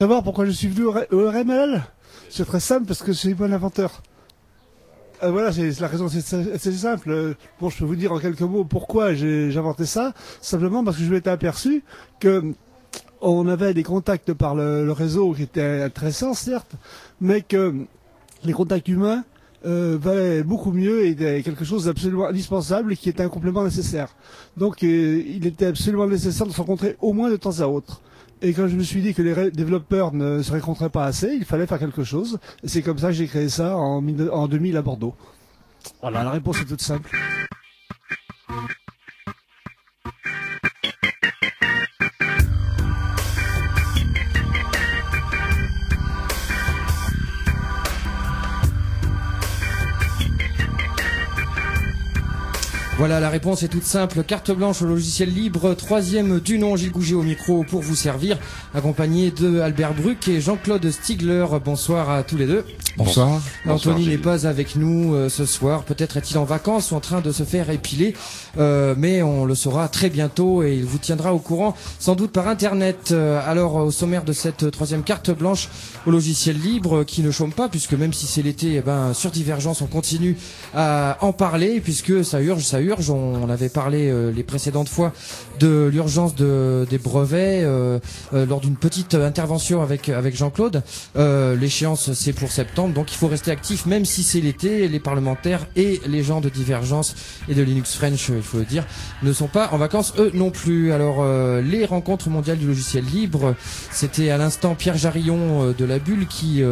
Savoir pourquoi je suis venu au RML? C'est très simple, parce que c'est moi l'inventeur. Voilà, c'est la raison, c'est simple. Bon, je peux vous dire en quelques mots pourquoi j'ai inventé ça. Simplement parce que je m'étais aperçu que on avait des contacts par le réseau qui étaient intéressants, certes, mais que les contacts humains valaient beaucoup mieux et étaient quelque chose d'absolument indispensable et qui était un complément nécessaire. Donc, il était absolument nécessaire de se rencontrer au moins de temps à autre. Et quand je me suis dit que les développeurs ne se rencontraient pas assez, il fallait faire quelque chose. Et c'est comme ça que j'ai créé ça en 2000 à Bordeaux. Voilà, la réponse est toute simple. Voilà, la réponse est toute simple. Carte blanche au logiciel libre. Troisième du nom, Gilles Gouget au micro pour vous servir, accompagné de Albert Bruck et Jean-Claude Stigler. Bonsoir à tous les deux. Bonsoir. Anthony n'est pas avec nous ce soir. Peut-être est-il en vacances ou en train de se faire épiler. Mais on le saura très bientôt et il vous tiendra au courant, sans doute par Internet. Alors, au sommaire de cette troisième carte blanche au logiciel libre, qui ne chôme pas, puisque même si c'est l'été, eh ben, sur Divergence, on continue à en parler, puisque ça urge, ça urge. On avait parlé les précédentes fois de l'urgence des brevets lors d'une petite intervention avec Jean-Claude. L'échéance, c'est pour septembre, donc il faut rester actif, même si c'est l'été. Les parlementaires et les gens de Divergence et de Linux French, il faut le dire, ne sont pas en vacances eux non plus. Alors les rencontres mondiales du logiciel libre, c'était à l'instant Pierre Jarillon de la Bulle qui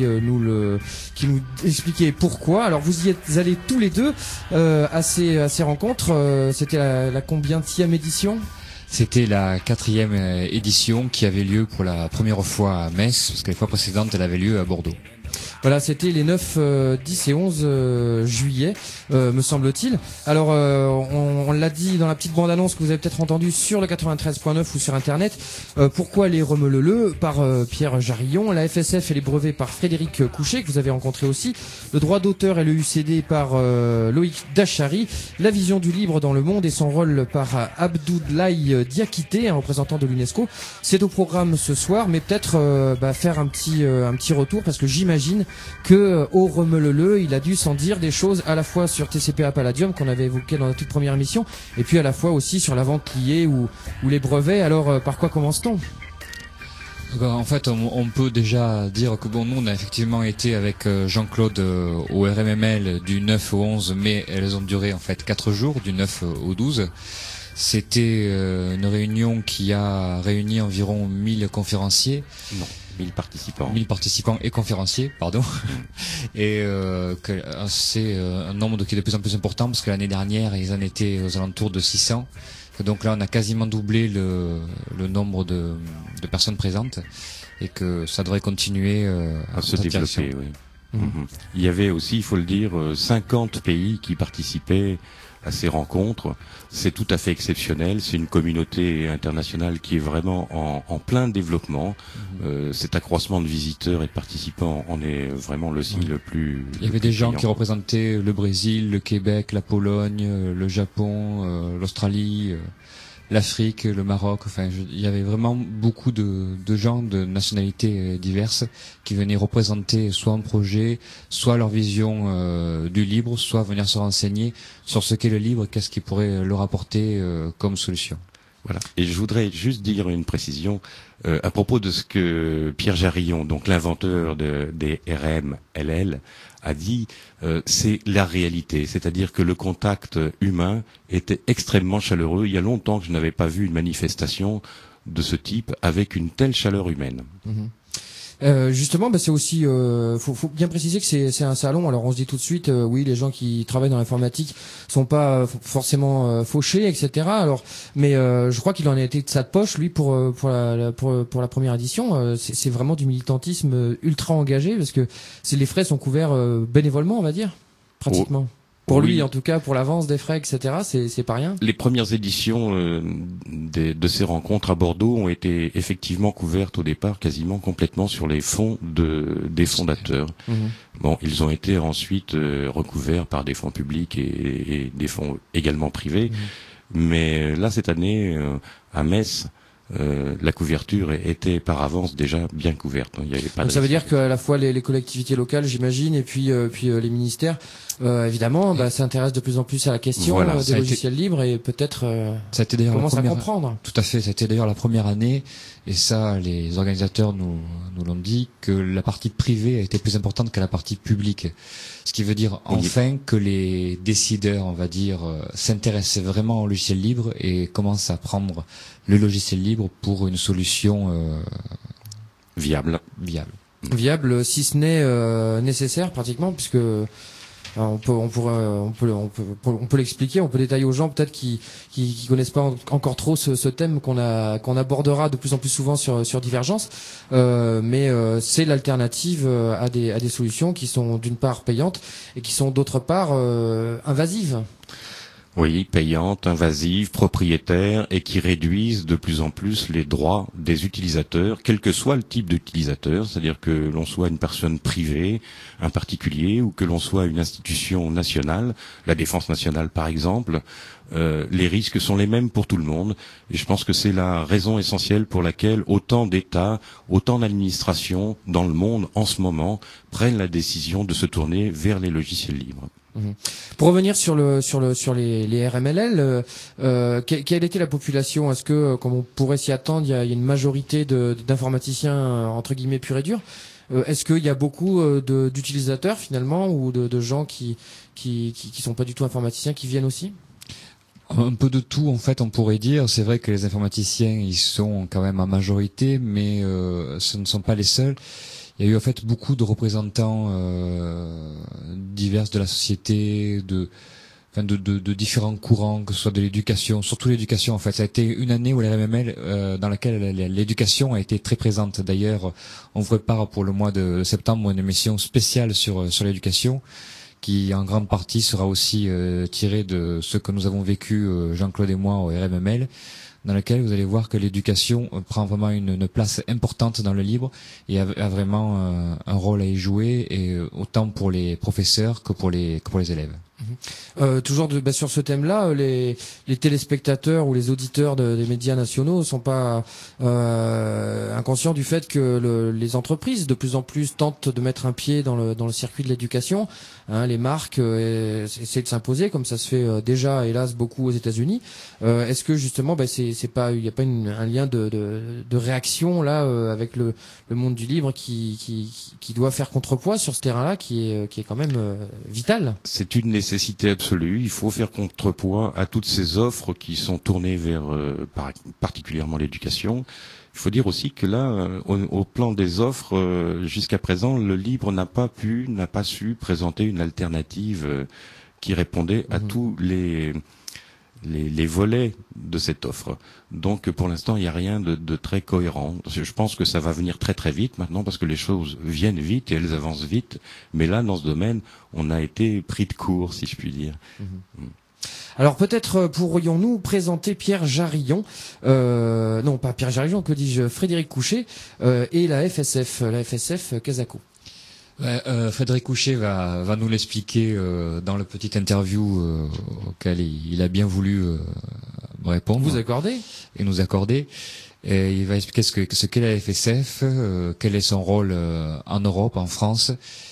nous expliquait pourquoi. Alors vous y êtes allés tous les deux à ces rencontres. C'était la combienième édition? C'était la 4e édition qui avait lieu pour la première fois à Metz, parce que les fois précédentes, elle avait lieu à Bordeaux. Voilà, c'était les 9, 10 et 11 juillet, me semble-t-il. Alors, on l'a dit dans la petite bande-annonce que vous avez peut-être entendu sur le 93.9 ou sur Internet. Pourquoi les Remeleleux par Pierre Jarillon, la FSF et les brevets par Frédéric Couchet, que vous avez rencontré aussi, le droit d'auteur et le UCD par Loïc Dachary, la vision du libre dans le monde et son rôle par Abdoulaye Diakité, un représentant de l'UNESCO. C'est au programme ce soir, mais peut-être faire un petit retour, parce que j'imagine que au Remeleleux, il a dû s'en dire des choses à la fois sur TCP/IP Palladium qu'on avait évoqué dans la toute première émission, et puis à la fois aussi sur la vente liée ou les brevets. Alors par quoi commence-t-on? En fait, on peut déjà dire que nous, on a effectivement été avec Jean-Claude au RMML du 9 au 11 mai. Elles ont duré en fait 4 jours, du 9 au 12. C'était une réunion qui a réuni environ 1000 conférenciers. Non. 1000 participants. 1000 participants et conférenciers, pardon. Et c'est un nombre qui est de plus en plus important, parce que l'année dernière, ils en étaient aux alentours de 600. Donc là, on a quasiment doublé le nombre de personnes présentes, et que ça devrait continuer à se développer. Oui. Il y avait aussi, il faut le dire, 50 pays qui participaient à ces rencontres. C'est tout à fait exceptionnel. C'est une communauté internationale qui est vraiment en plein développement. Cet accroissement de visiteurs et de participants en est vraiment le signe le plus. Il y avait des gens qui représentaient le Brésil, le Québec, la Pologne, le Japon, l'Australie, l'Afrique, le Maroc. Enfin, il y avait vraiment beaucoup de gens de nationalités diverses qui venaient représenter soit un projet, soit leur vision du libre, soit venir se renseigner sur ce qu'est le libre, qu'est-ce qui pourrait leur apporter comme solution. Voilà. Et je voudrais juste dire une précision à propos de ce que Pierre Jarillon, donc l'inventeur des RMLL, a dit. C'est la réalité, c'est-à-dire que le contact humain était extrêmement chaleureux. Il y a longtemps que je n'avais pas vu une manifestation de ce type avec une telle chaleur humaine. Justement, c'est aussi, faut bien préciser que c'est un salon. Alors on se dit tout de suite, oui, les gens qui travaillent dans l'informatique sont pas forcément fauchés, etc. Alors, mais je crois qu'il en a été de sa poche, lui, pour la première édition. C'est vraiment du militantisme ultra engagé, parce que les frais sont couverts bénévolement, on va dire, pratiquement. Pour lui, en tout cas, pour l'avance des frais, etc., c'est pas rien. Les premières éditions de ces rencontres à Bordeaux ont été effectivement couvertes au départ quasiment complètement sur les fonds des fondateurs. Bon, ils ont été ensuite recouverts par des fonds publics et des fonds également privés. Mais là, cette année, à Metz, la couverture était par avance déjà bien couverte. Il y avait pas Donc de ça veut risque. dire qu'à la fois les collectivités locales, j'imagine, et puis les ministères, évidemment, s'intéressent de plus en plus à la question Voilà, des ça a été- logiciels libres et peut-être Ça a été d'ailleurs la commencent à première. comprendre. Tout à fait, ça a été d'ailleurs la première année, et ça, les organisateurs nous l'ont dit, que la partie privée a été plus importante que la partie publique. Ce qui veut dire Oui. enfin que les décideurs, on va dire, s'intéressaient vraiment au logiciel libre et commencent à prendre le logiciel libre pour une solution Viable. viable. Viable, si ce n'est nécessaire pratiquement, puisque on peut l'expliquer, on peut détailler aux gens peut-être qui connaissent pas encore trop ce thème qu'on abordera de plus en plus souvent sur Divergence, mais c'est l'alternative à des solutions qui sont d'une part payantes et qui sont d'autre part invasives. Oui, payantes, invasives, propriétaires et qui réduisent de plus en plus les droits des utilisateurs, quel que soit le type d'utilisateur, c'est-à-dire que l'on soit une personne privée, un particulier, ou que l'on soit une institution nationale, la défense nationale par exemple, les risques sont les mêmes pour tout le monde. Et je pense que c'est la raison essentielle pour laquelle autant d'États, autant d'administrations dans le monde en ce moment prennent la décision de se tourner vers les logiciels libres. Pour revenir sur les RMLL, quelle était la population? Est-ce que, comme on pourrait s'y attendre, il y a une majorité d'informaticiens entre guillemets purs et durs? Est-ce qu'il y a beaucoup d'utilisateurs finalement ou de gens qui sont pas du tout informaticiens qui viennent aussi? Un peu de tout, en fait, on pourrait dire. C'est vrai que les informaticiens, ils sont quand même en majorité, mais ce ne sont pas les seuls. Il y a eu en fait beaucoup de représentants divers de la société, de différents courants, que ce soit de l'éducation, surtout l'éducation en fait. Ça a été une année où la RMML, dans laquelle l'éducation a été très présente. D'ailleurs, on prépare pour le mois de septembre une émission spéciale sur l'éducation, qui en grande partie sera aussi tirée de ce que nous avons vécu, Jean-Claude et moi, au RMML, dans laquelle vous allez voir que l'éducation prend vraiment une place importante dans le libre et a vraiment un rôle à y jouer, et autant pour les professeurs que pour les élèves. Toujours sur ce thème-là, les téléspectateurs ou les auditeurs des médias nationaux sont pas inconscients du fait que les entreprises de plus en plus tentent de mettre un pied dans le circuit de l'éducation. Les marques essaient de s'imposer, comme ça se fait déjà, hélas, beaucoup aux États-Unis. Est-ce que justement, il n'y a pas un lien de réaction là avec le monde du libre qui doit faire contrepoids sur ce terrain-là, qui est quand même vital? C'est une nécessité absolue. Il faut faire contrepoids à toutes ces offres qui sont tournées vers particulièrement l'éducation. Il faut dire aussi que là, au plan des offres, jusqu'à présent, le libre n'a pas su présenter une alternative qui répondait à tous les volets de cette offre. Donc pour l'instant, il n'y a rien de très cohérent. Je pense que ça va venir très très vite maintenant, parce que les choses viennent vite et elles avancent vite. Mais là, dans ce domaine, on a été pris de court, si je puis dire. Alors peut-être pourrions-nous présenter Pierre Jarillon, non pas Pierre Jarillon, que dis-je, Frédéric Couchet et la FSF Casaco. Frédéric Couchet va nous l'expliquer dans le petit interview auquel il a bien voulu me répondre. Vous accordez? Et nous accorder. Et il va expliquer ce qu'est la FSF, quel est son rôle en Europe, en France,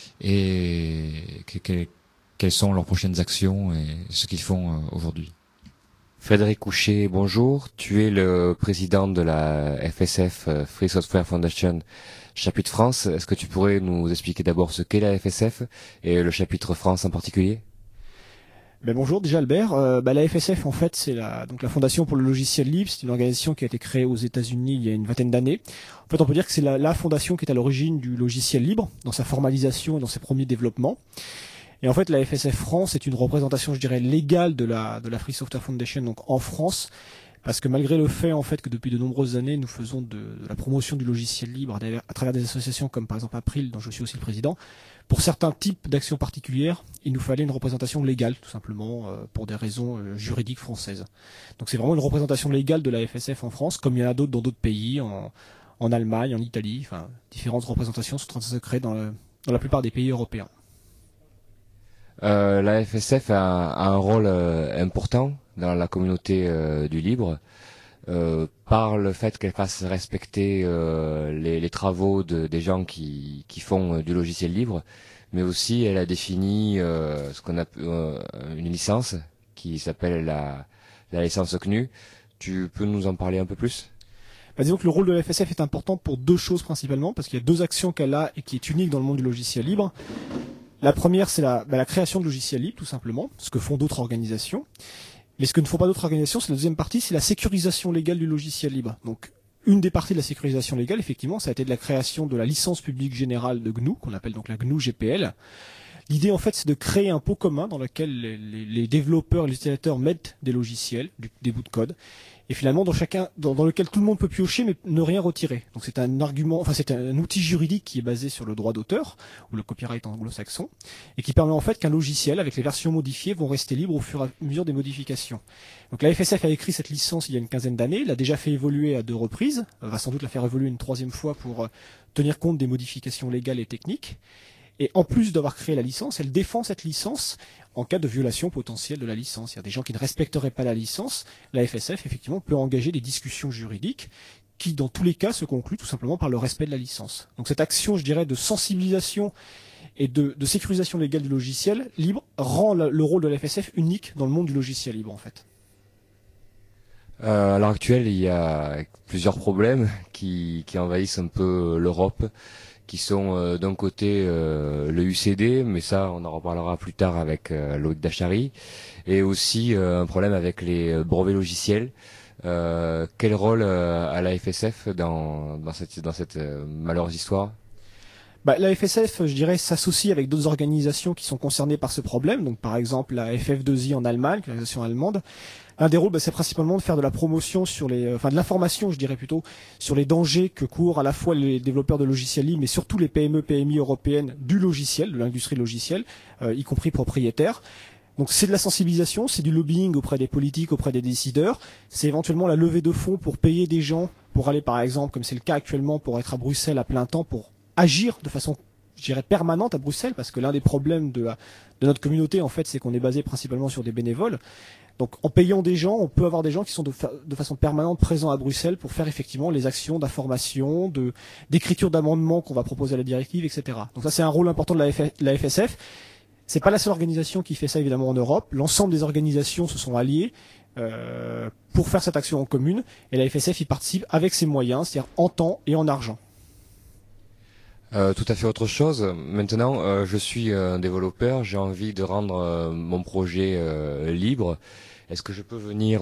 et quelles sont leurs prochaines actions et ce qu'ils font aujourd'hui. Frédéric Couchet, bonjour. Tu es le président de la FSF, Free Software Foundation, chapitre France. Est-ce que tu pourrais nous expliquer d'abord ce qu'est la FSF et le chapitre France en particulier? Bonjour déjà Albert. La FSF en fait c'est la Fondation pour le logiciel libre. C'est une organisation qui a été créée aux États-Unis il y a une vingtaine d'années. En fait on peut dire que c'est la fondation qui est à l'origine du logiciel libre dans sa formalisation et dans ses premiers développements. Et en fait la FSF France est une représentation, je dirais, légale de la Free Software Foundation donc en France. Parce que malgré le fait en fait que depuis de nombreuses années nous faisons de la promotion du logiciel libre à travers des associations comme par exemple April, dont je suis aussi le président, pour certains types d'actions particulières, il nous fallait une représentation légale tout simplement pour des raisons juridiques françaises. Donc c'est vraiment une représentation légale de la FSF en France, comme il y en a d'autres dans d'autres pays, en Allemagne, en Italie, enfin différentes représentations sont en train de se créer dans la plupart des pays européens. La FSF a un rôle important dans la communauté du libre. par le fait qu'elle fasse respecter les travaux des gens qui font du logiciel libre, mais aussi elle a défini ce qu'on a une licence qui s'appelle la licence CNU. Tu peux nous en parler un peu plus? Disons que le rôle de la FSF est important pour deux choses principalement, parce qu'il y a deux actions qu'elle a et qui est unique dans le monde du logiciel libre. La première, c'est la création de logiciels libres, tout simplement, ce que font d'autres organisations. Mais ce que ne font pas d'autres organisations, c'est la deuxième partie, c'est la sécurisation légale du logiciel libre. Donc, une des parties de la sécurisation légale, effectivement, ça a été de la création de la licence publique générale de GNU, qu'on appelle donc la GNU GPL. L'idée, en fait, c'est de créer un pot commun dans lequel les développeurs et les utilisateurs mettent des logiciels, des bouts de code, et finalement dans lequel tout le monde peut piocher mais ne rien retirer. Donc c'est un argument, enfin c'est un outil juridique qui est basé sur le droit d'auteur ou le copyright anglo-saxon et qui permet en fait qu'un logiciel avec les versions modifiées vont rester libres au fur et à mesure des modifications. Donc la FSF a écrit cette licence il y a une quinzaine d'années, l'a déjà fait évoluer à 2 reprises, va sans doute la faire évoluer une 3e fois pour tenir compte des modifications légales et techniques. Et en plus d'avoir créé la licence, elle défend cette licence en cas de violation potentielle de la licence. Il y a des gens qui ne respecteraient pas la licence. La FSF, effectivement, peut engager des discussions juridiques qui, dans tous les cas, se concluent tout simplement par le respect de la licence. Donc cette action, je dirais, de sensibilisation et de sécurisation légale du logiciel libre rend le rôle de la FSF unique dans le monde du logiciel libre, en fait. À l'heure actuelle, il y a plusieurs problèmes qui envahissent un peu l'Europe, qui sont d'un côté le UCD, mais ça on en reparlera plus tard avec Loïc Dachary, et aussi un problème avec les brevets logiciels. Quel rôle a la FSF dans cette malheureuse histoire? La FSF, je dirais, s'associe avec d'autres organisations qui sont concernées par ce problème. Donc, par exemple, la FF2I en Allemagne, l'organisation allemande. Un des rôles, c'est principalement de faire de la promotion sur de l'information, je dirais plutôt, sur les dangers que courent à la fois les développeurs de logiciels libres, mais surtout les PME, PMI européennes du logiciel, de l'industrie logicielle, y compris propriétaires. Donc c'est de la sensibilisation, c'est du lobbying auprès des politiques, auprès des décideurs. C'est éventuellement la levée de fonds pour payer des gens pour aller, par exemple, comme c'est le cas actuellement, pour être à Bruxelles à plein temps, pour agir de façon, je dirais, permanente à Bruxelles, parce que l'un des problèmes de notre communauté, en fait, c'est qu'on est basé principalement sur des bénévoles. Donc, en payant des gens, on peut avoir des gens qui sont de façon permanente présents à Bruxelles pour faire effectivement les actions d'information, d'écriture d'amendements qu'on va proposer à la directive, etc. Donc ça, c'est un rôle important de la FSF. C'est pas la seule organisation qui fait ça, évidemment, en Europe. L'ensemble des organisations se sont alliées pour faire cette action en commune, et la FSF y participe avec ses moyens, c'est-à-dire en temps et en argent. Tout à fait autre chose. Maintenant, je suis un développeur, j'ai envie de rendre mon projet libre. Est-ce que je peux venir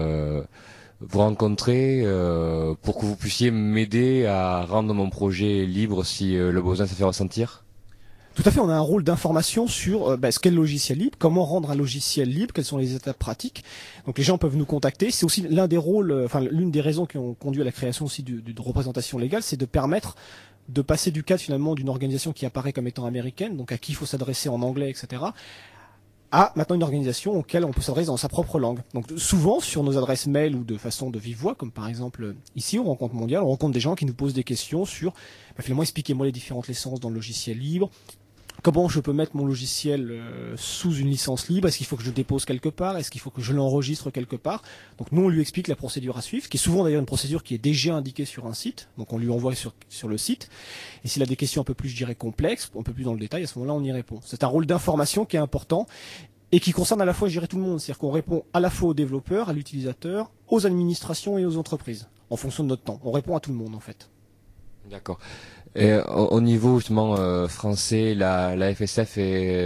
vous rencontrer pour que vous puissiez m'aider à rendre mon projet libre si le besoin se fait ressentir? Tout à fait, on a un rôle d'information sur ce qu'est le logiciel libre, comment rendre un logiciel libre, quelles sont les étapes pratiques. Donc les gens peuvent nous contacter. C'est aussi l'un des rôles, l'une des raisons qui ont conduit à la création aussi de représentation légale, c'est de permettre de passer du cadre finalement d'une organisation qui apparaît comme étant américaine, donc à qui il faut s'adresser en anglais, etc., à maintenant une organisation auquel on peut s'adresser dans sa propre langue. Donc souvent sur nos adresses mail ou de façon de vive voix, comme par exemple ici au Rencontre Mondiale, on rencontre des gens qui nous posent des questions sur finalement expliquez-moi les différentes licences dans le logiciel libre. Comment je peux mettre mon logiciel sous une licence libre? Est-ce qu'il faut que je le dépose quelque part? Est-ce qu'il faut que je l'enregistre quelque part? Donc nous, on lui explique la procédure à suivre, qui est souvent d'ailleurs une procédure qui est déjà indiquée sur un site. Donc on lui envoie sur le site. Et s'il a des questions un peu plus, je dirais, complexes, un peu plus dans le détail, à ce moment-là, on y répond. C'est un rôle d'information qui est important et qui concerne à la fois, je dirais, tout le monde. C'est-à-dire qu'on répond à la fois aux développeurs, à l'utilisateur, aux administrations et aux entreprises, en fonction de notre temps. On répond à tout le monde, en fait. D'accord. Et au niveau justement français, la FSF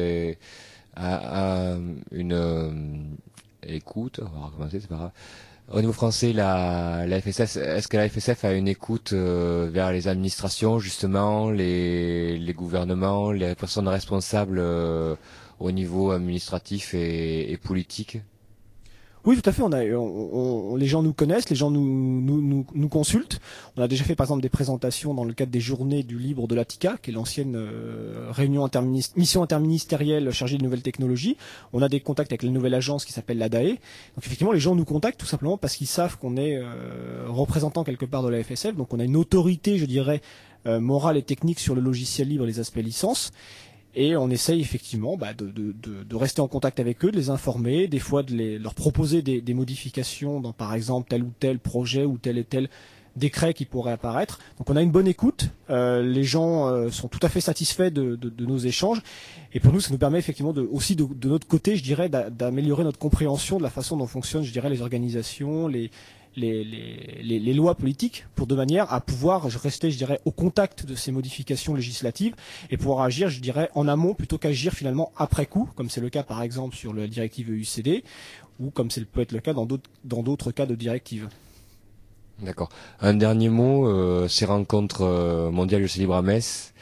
a une écoute. On va recommencer, c'est pas grave. Au niveau français, la FSF, est-ce que la FSF a une écoute vers les administrations, justement, les gouvernements, les personnes responsables au niveau administratif et politique? Oui, tout à fait. Les gens nous connaissent, les gens nous consultent. On a déjà fait, par exemple, des présentations dans le cadre des journées du libre de l'ATICA, qui est l'ancienne mission interministérielle chargée de nouvelles technologies. On a des contacts avec la nouvelle agence qui s'appelle l'ADAE. Donc, effectivement, les gens nous contactent tout simplement parce qu'ils savent qu'on est représentant quelque part de la FSF. Donc, on a une autorité, je dirais, morale et technique sur le logiciel libre et les aspects licences. Et on essaye effectivement de rester en contact avec eux, de les informer, des fois de leur proposer des modifications dans par exemple tel ou tel projet ou tel et tel décret qui pourrait apparaître. Donc on a une bonne écoute, les gens sont tout à fait satisfaits de nos échanges, et pour nous ça nous permet effectivement aussi de notre côté, je dirais, d'améliorer notre compréhension de la façon dont fonctionnent, je dirais, les organisations, les lois politiques, pour de manière à pouvoir rester, je dirais, au contact de ces modifications législatives et pouvoir agir, je dirais, en amont plutôt qu'agir finalement après coup, comme c'est le cas par exemple sur la directive EUCD ou comme peut être le cas dans d'autres cas de directives. D'accord. Un dernier mot, ces rencontres mondiales du libre à Metz,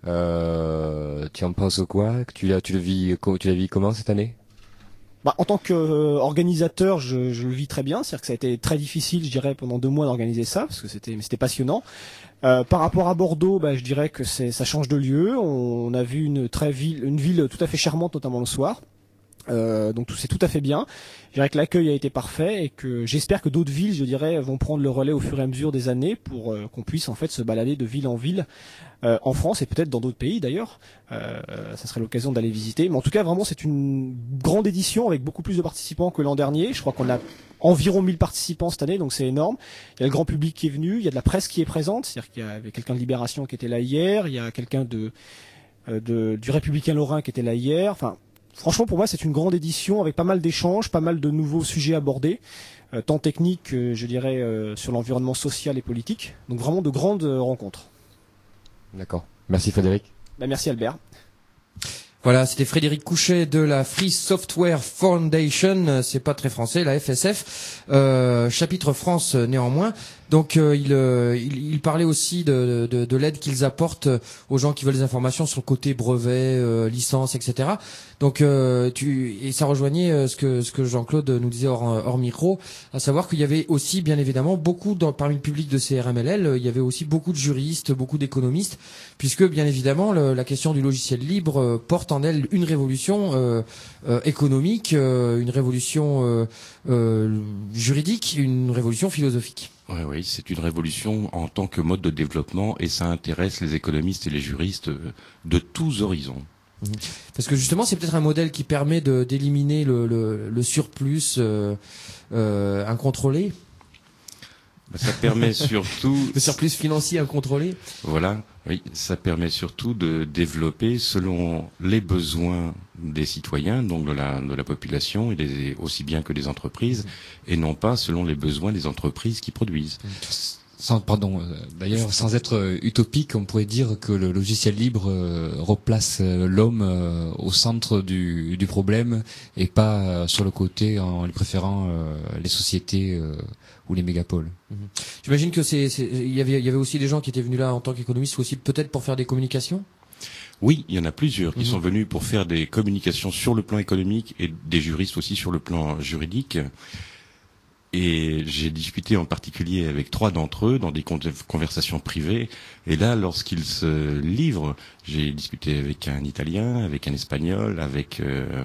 tu en penses quoi? Tu la vis comment cette année? En tant qu'organisateur, je le vis très bien. C'est-à-dire que ça a été très difficile, je dirais, pendant 2 mois d'organiser ça, parce que c'était passionnant. Par rapport à Bordeaux, je dirais que ça change de lieu. On a vu une ville tout à fait charmante, notamment le soir. Donc c'est tout à fait bien. Je dirais que l'accueil a été parfait et que j'espère que d'autres villes, je dirais, vont prendre le relais au fur et à mesure des années pour qu'on puisse en fait se balader de ville en ville en France et peut-être dans d'autres pays d'ailleurs. Ça serait l'occasion d'aller visiter. Mais en tout cas, vraiment, c'est une grande édition avec beaucoup plus de participants que l'an dernier. Je crois qu'on a environ 1000 participants cette année, donc c'est énorme. Il y a le grand public qui est venu, il y a de la presse qui est présente, c'est-à-dire qu'il y avait quelqu'un de Libération qui était là hier, il y a quelqu'un du Républicain Lorrain qui était là hier. Enfin, franchement, pour moi, c'est une grande édition avec pas mal d'échanges, pas mal de nouveaux sujets abordés, tant techniques que, je dirais, sur l'environnement social et politique. Donc vraiment de grandes rencontres. D'accord. Merci Frédéric. Merci Albert. Voilà, c'était Frédéric Couchet de la Free Software Foundation, c'est pas très français, la FSF, chapitre France néanmoins. Donc il parlait aussi de l'aide qu'ils apportent aux gens qui veulent des informations sur le côté brevet, licence, etc. Donc et ça rejoignait ce que Jean-Claude nous disait hors micro, à savoir qu'il y avait aussi bien évidemment parmi le public de CRMLL, il y avait aussi beaucoup de juristes, beaucoup d'économistes, puisque bien évidemment la question du logiciel libre porte en elle une révolution économique, une révolution juridique, une révolution philosophique. Oui, c'est une révolution en tant que mode de développement et ça intéresse les économistes et les juristes de tous horizons. Parce que justement, c'est peut-être un modèle qui permet d'éliminer le surplus incontrôlé. Ça permet surtout... Le surplus financier incontrôlé. Voilà, oui, ça permet surtout de développer selon les besoins des citoyens, donc de la population, et aussi bien que des entreprises, et non pas selon les besoins des entreprises qui produisent. D'ailleurs, sans être utopique, on pourrait dire que le logiciel libre replace l'homme au centre du problème et pas sur le côté en lui préférant les sociétés ou les mégapoles. J'imagine que il y avait aussi des gens qui étaient venus là en tant qu'économistes, aussi peut-être pour faire des communications. Oui, il y en a plusieurs qui sont venus pour faire des communications sur le plan économique et des juristes aussi sur le plan juridique. Et j'ai discuté en particulier avec 3 d'entre eux dans des conversations privées. Et là, lorsqu'ils se livrent, j'ai discuté avec un Italien, avec un Espagnol, avec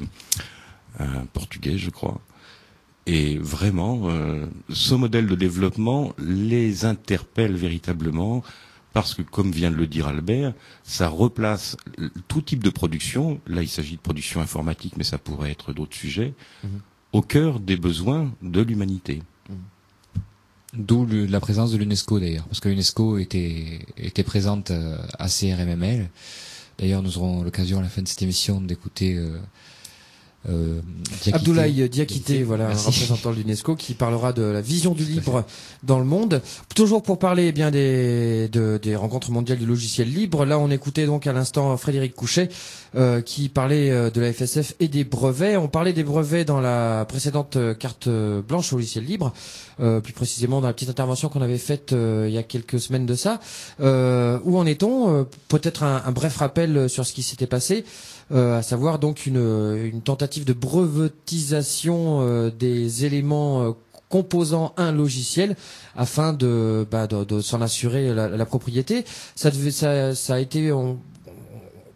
un Portugais, je crois. Et vraiment, ce modèle de développement les interpelle véritablement parce que, comme vient de le dire Albert, ça replace tout type de production. Là, il s'agit de production informatique, mais ça pourrait être d'autres sujets. Au cœur des besoins de l'humanité. D'où la présence de l'UNESCO d'ailleurs, parce que l'UNESCO était présente à CRMML. D'ailleurs, nous aurons l'occasion à la fin de cette émission d'écouter Abdoulaye Diakité, voilà, un représentant de l'UNESCO qui parlera de la vision du libre dans le monde. Toujours pour parler bien des rencontres mondiales du logiciel libre. Là, on écoutait donc à l'instant Frédéric Couchet qui parlait de la FSF et des brevets. On parlait des brevets dans la précédente carte blanche au logiciel libre, plus précisément dans la petite intervention qu'on avait faite il y a quelques semaines de ça. Où en est-on? Peut-être un bref rappel sur ce qui s'était passé. À savoir donc une tentative de brevetisation des éléments composant un logiciel afin de s'en assurer la propriété. Ça a été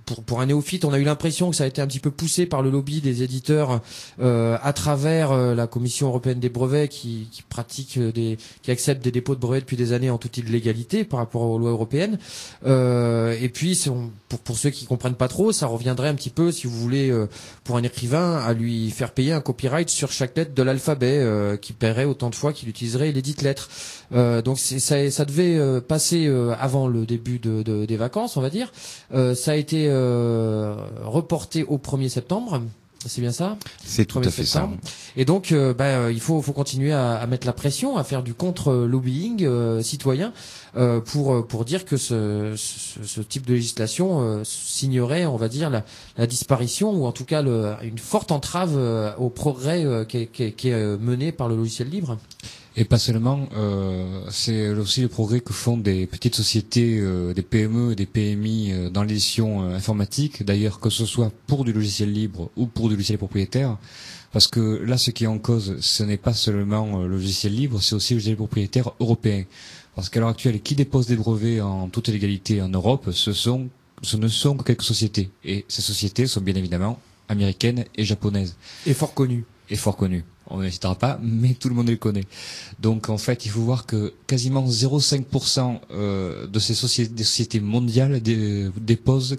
pour un néophyte, on a eu l'impression que ça a été un petit peu poussé par le lobby des éditeurs à travers la Commission européenne des brevets qui pratique qui accepte des dépôts de brevets depuis des années en toute illégalité par rapport aux lois européennes. Et puis pour ceux qui comprennent pas trop, ça reviendrait un petit peu, si vous voulez, pour un écrivain, à lui faire payer un copyright sur chaque lettre de l'alphabet qui paierait autant de fois qu'il utiliserait les dites lettres. Donc ça devait passer avant le début des vacances, on va dire. Ça a été reporté au 1er septembre. C'est bien ça? C'est tout à fait ça. Et donc, il faut continuer à mettre la pression, à faire du contre-lobbying citoyen pour dire que ce type de législation signerait, on va dire, la disparition ou en tout cas une forte entrave au progrès qui est mené par le logiciel libre. Et pas seulement, c'est aussi le progrès que font des petites sociétés, des PME et des PMI dans l'édition informatique, d'ailleurs que ce soit pour du logiciel libre ou pour du logiciel propriétaire, parce que là ce qui est en cause, ce n'est pas seulement le logiciel libre, c'est aussi le logiciel propriétaire européen. Parce qu'à l'heure actuelle, qui dépose des brevets en toute légalité en Europe, ce ne sont que quelques sociétés. Et ces sociétés sont bien évidemment américaines et japonaises. Et fort connues. Et fort connues. On ne les citera pas, mais tout le monde les connaît. Donc en fait, il faut voir que quasiment 0,5% de ces sociétés mondiales déposent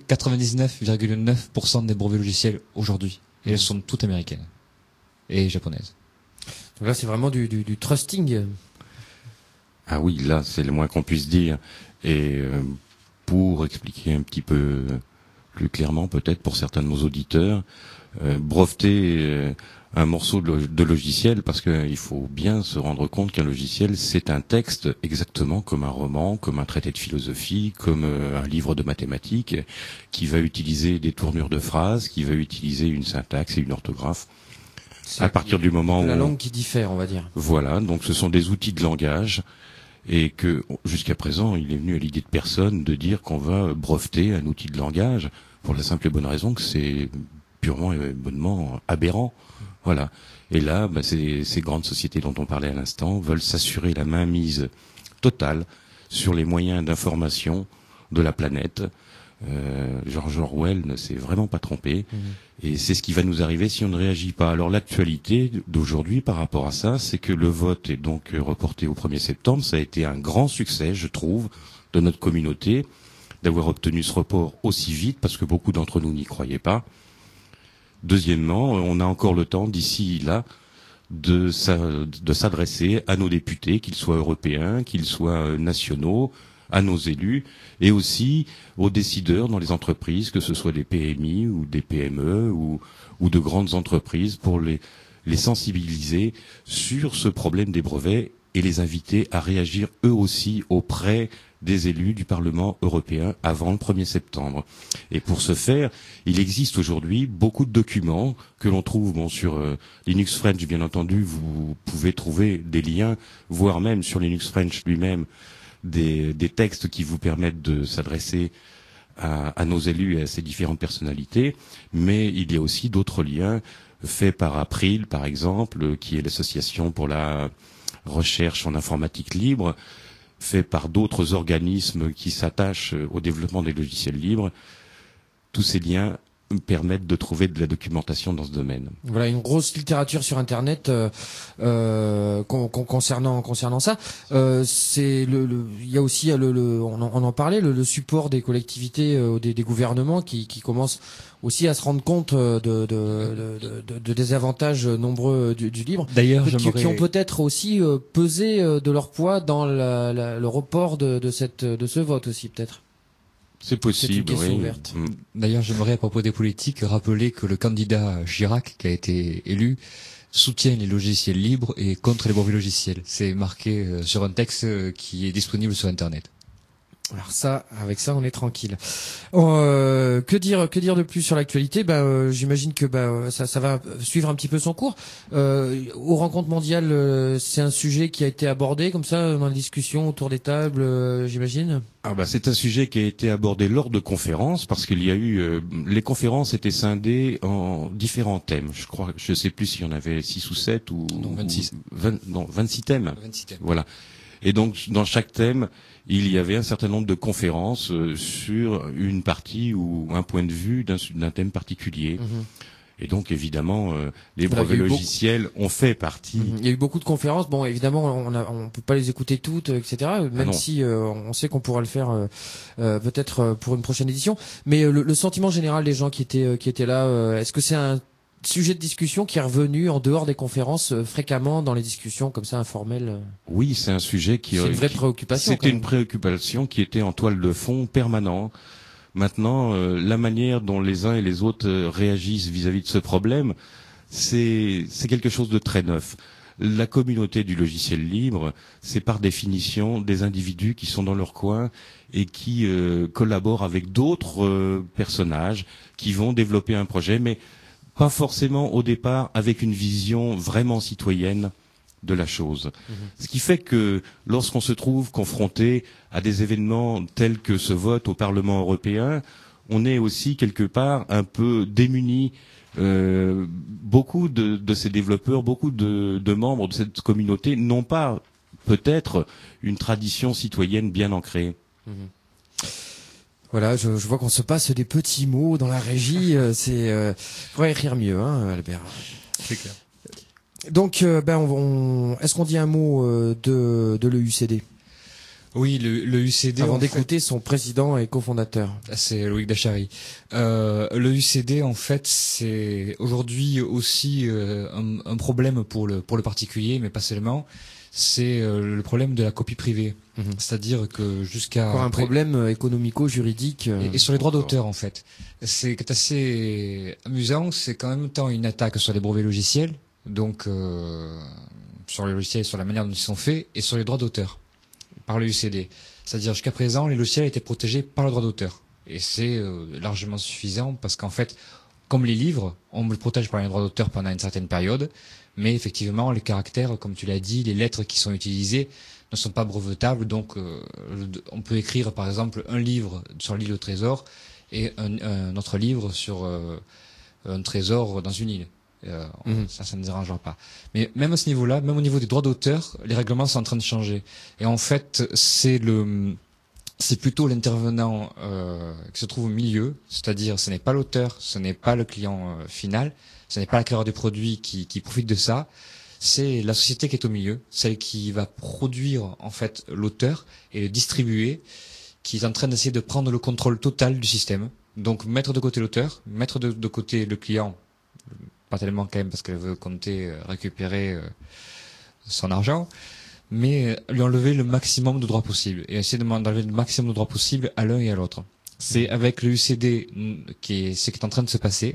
99,9% des brevets logiciels aujourd'hui. Et elles sont toutes américaines et japonaises. Donc là, c'est vraiment du trusting. Ah oui, là, c'est le moins qu'on puisse dire. Et pour expliquer un petit peu plus clairement, peut-être pour certains de nos auditeurs, breveter un morceau de logiciel, parce qu'il faut bien se rendre compte qu'un logiciel, c'est un texte exactement comme un roman, comme un traité de philosophie, comme un livre de mathématiques, qui va utiliser des tournures de phrases, qui va utiliser une syntaxe et une orthographe. À partir du moment où la langue qui diffère, on va dire. Voilà, donc ce sont des outils de langage, et que jusqu'à présent, il est venu à l'idée de personne de dire qu'on va breveter un outil de langage, pour la simple et bonne raison que c'est purement et bonnement aberrant. Voilà. Et là, ces grandes sociétés dont on parlait à l'instant veulent s'assurer la mainmise totale sur les moyens d'information de la planète. George Orwell ne s'est vraiment pas trompé. Et c'est ce qui va nous arriver si on ne réagit pas. Alors l'actualité d'aujourd'hui par rapport à ça, c'est que le vote est donc reporté au 1er septembre. Ça a été un grand succès, je trouve, de notre communauté, d'avoir obtenu ce report aussi vite, parce que beaucoup d'entre nous n'y croyaient pas. Deuxièmement, on a encore le temps d'ici là de s'adresser à nos députés, qu'ils soient européens, qu'ils soient nationaux, à nos élus, et aussi aux décideurs dans les entreprises, que ce soit des PMI ou des PME ou de grandes entreprises, pour les sensibiliser sur ce problème des brevets et les inviter à réagir eux aussi auprès des élus du Parlement européen avant le 1er septembre. Et pour ce faire, il existe aujourd'hui beaucoup de documents que l'on trouve sur Linux French, bien entendu. Vous pouvez trouver des liens, voire même sur Linux French lui-même, des textes qui vous permettent de s'adresser à nos élus et à ces différentes personnalités. Mais il y a aussi d'autres liens faits par April, par exemple, qui est l'association pour la recherche en informatique libre, fait par d'autres organismes qui s'attachent au développement des logiciels libres. Tous ces liens permettent de trouver de la documentation dans ce domaine. Voilà, une grosse littérature sur Internet concernant ça. Il y a aussi on en parlait, le support des collectivités, des gouvernements qui commencent aussi à se rendre compte de désavantages nombreux du livre. D'ailleurs, qui ont peut-être aussi pesé de leur poids dans le report de ce vote aussi, peut-être. C'est possible, oui. D'ailleurs, j'aimerais, à propos des politiques, rappeler que le candidat Chirac, qui a été élu, soutient les logiciels libres et contre les brevets logiciels. C'est marqué sur un texte qui est disponible sur Internet. Alors ça, avec ça, on est tranquille. Que dire de plus sur l'actualité? J'imagine que ça va suivre un petit peu son cours. Aux rencontres mondiales, c'est un sujet qui a été abordé comme ça dans la discussion autour des tables, j'imagine. C'est un sujet qui a été abordé lors de conférences, parce qu'il y a eu les conférences étaient scindées en différents thèmes. Je sais plus s'il y en avait 6 ou 7 ou 26. 26 thèmes. 26 thèmes. Voilà. Et donc, dans chaque thème, il y avait un certain nombre de conférences sur une partie ou un point de vue d'un thème particulier. Et donc, évidemment, les brevets logiciels ont fait partie. Il y a eu beaucoup de conférences. Bon, évidemment, on peut pas les écouter toutes, etc. Même si on sait qu'on pourra le faire peut-être pour une prochaine édition. Mais le sentiment général des gens qui étaient là, est-ce que c'est un sujet de discussion qui est revenu en dehors des conférences fréquemment dans les discussions comme ça informelles? Oui, c'est un sujet qui. C'est une vraie préoccupation. C'était une préoccupation qui était en toile de fond permanent. Maintenant, la manière dont les uns et les autres réagissent vis-à-vis de ce problème, c'est quelque chose de très neuf. La communauté du logiciel libre, c'est par définition des individus qui sont dans leur coin et qui collaborent avec d'autres personnages qui vont développer un projet, mais pas forcément au départ avec une vision vraiment citoyenne de la chose. Ce qui fait que lorsqu'on se trouve confronté à des événements tels que ce vote au Parlement européen, on est aussi quelque part un peu démuni. Beaucoup de ces développeurs, beaucoup de membres de cette communauté n'ont pas peut-être une tradition citoyenne bien ancrée. Voilà, je vois qu'on se passe des petits mots dans la régie. Faudrait écrire mieux, hein, Albert. C'est clair. Donc, est-ce qu'on dit un mot de l'EUCD? Oui, le UCD. Avant d'écouter son président et cofondateur. C'est Loïc Dachary. Le UCD, en fait, c'est aujourd'hui aussi un problème pour le particulier, mais pas seulement. C'est le problème de la copie privée. C'est-à-dire que jusqu'à... Encore un problème économico-juridique. Et sur les droits d'auteur, en fait. C'est assez amusant, c'est qu'en même temps une attaque sur les brevets logiciels, donc sur les logiciels, sur la manière dont ils sont faits, et sur les droits d'auteur, par le UCD. C'est-à-dire jusqu'à présent, les logiciels étaient protégés par le droit d'auteur. Et c'est largement suffisant, parce qu'en fait, comme les livres, on le protège par les droits d'auteur pendant une certaine période, mais effectivement, les caractères, comme tu l'as dit, les lettres qui sont utilisées ne sont pas brevetables, donc on peut écrire par exemple un livre sur l'île au trésor et un autre livre sur un trésor dans une île. Ça ne dérangera pas. Mais même à ce niveau-là, même au niveau des droits d'auteur, les règlements sont en train de changer. Et en fait, c'est plutôt l'intervenant qui se trouve au milieu, c'est-à-dire ce n'est pas l'auteur, ce n'est pas le client final, ce n'est pas l'acquéreur du produit qui profite de ça, c'est la société qui est au milieu, celle qui va produire en fait l'auteur et le distribuer, qui est en train d'essayer de prendre le contrôle total du système. Donc mettre de côté l'auteur, mettre de côté le client, pas tellement quand même parce qu'elle veut compter récupérer son argent, mais lui enlever le maximum de droits possible et essayer d'enlever le maximum de droits possible à l'un et à l'autre. C'est avec le UCD c'est qui est en train de se passer,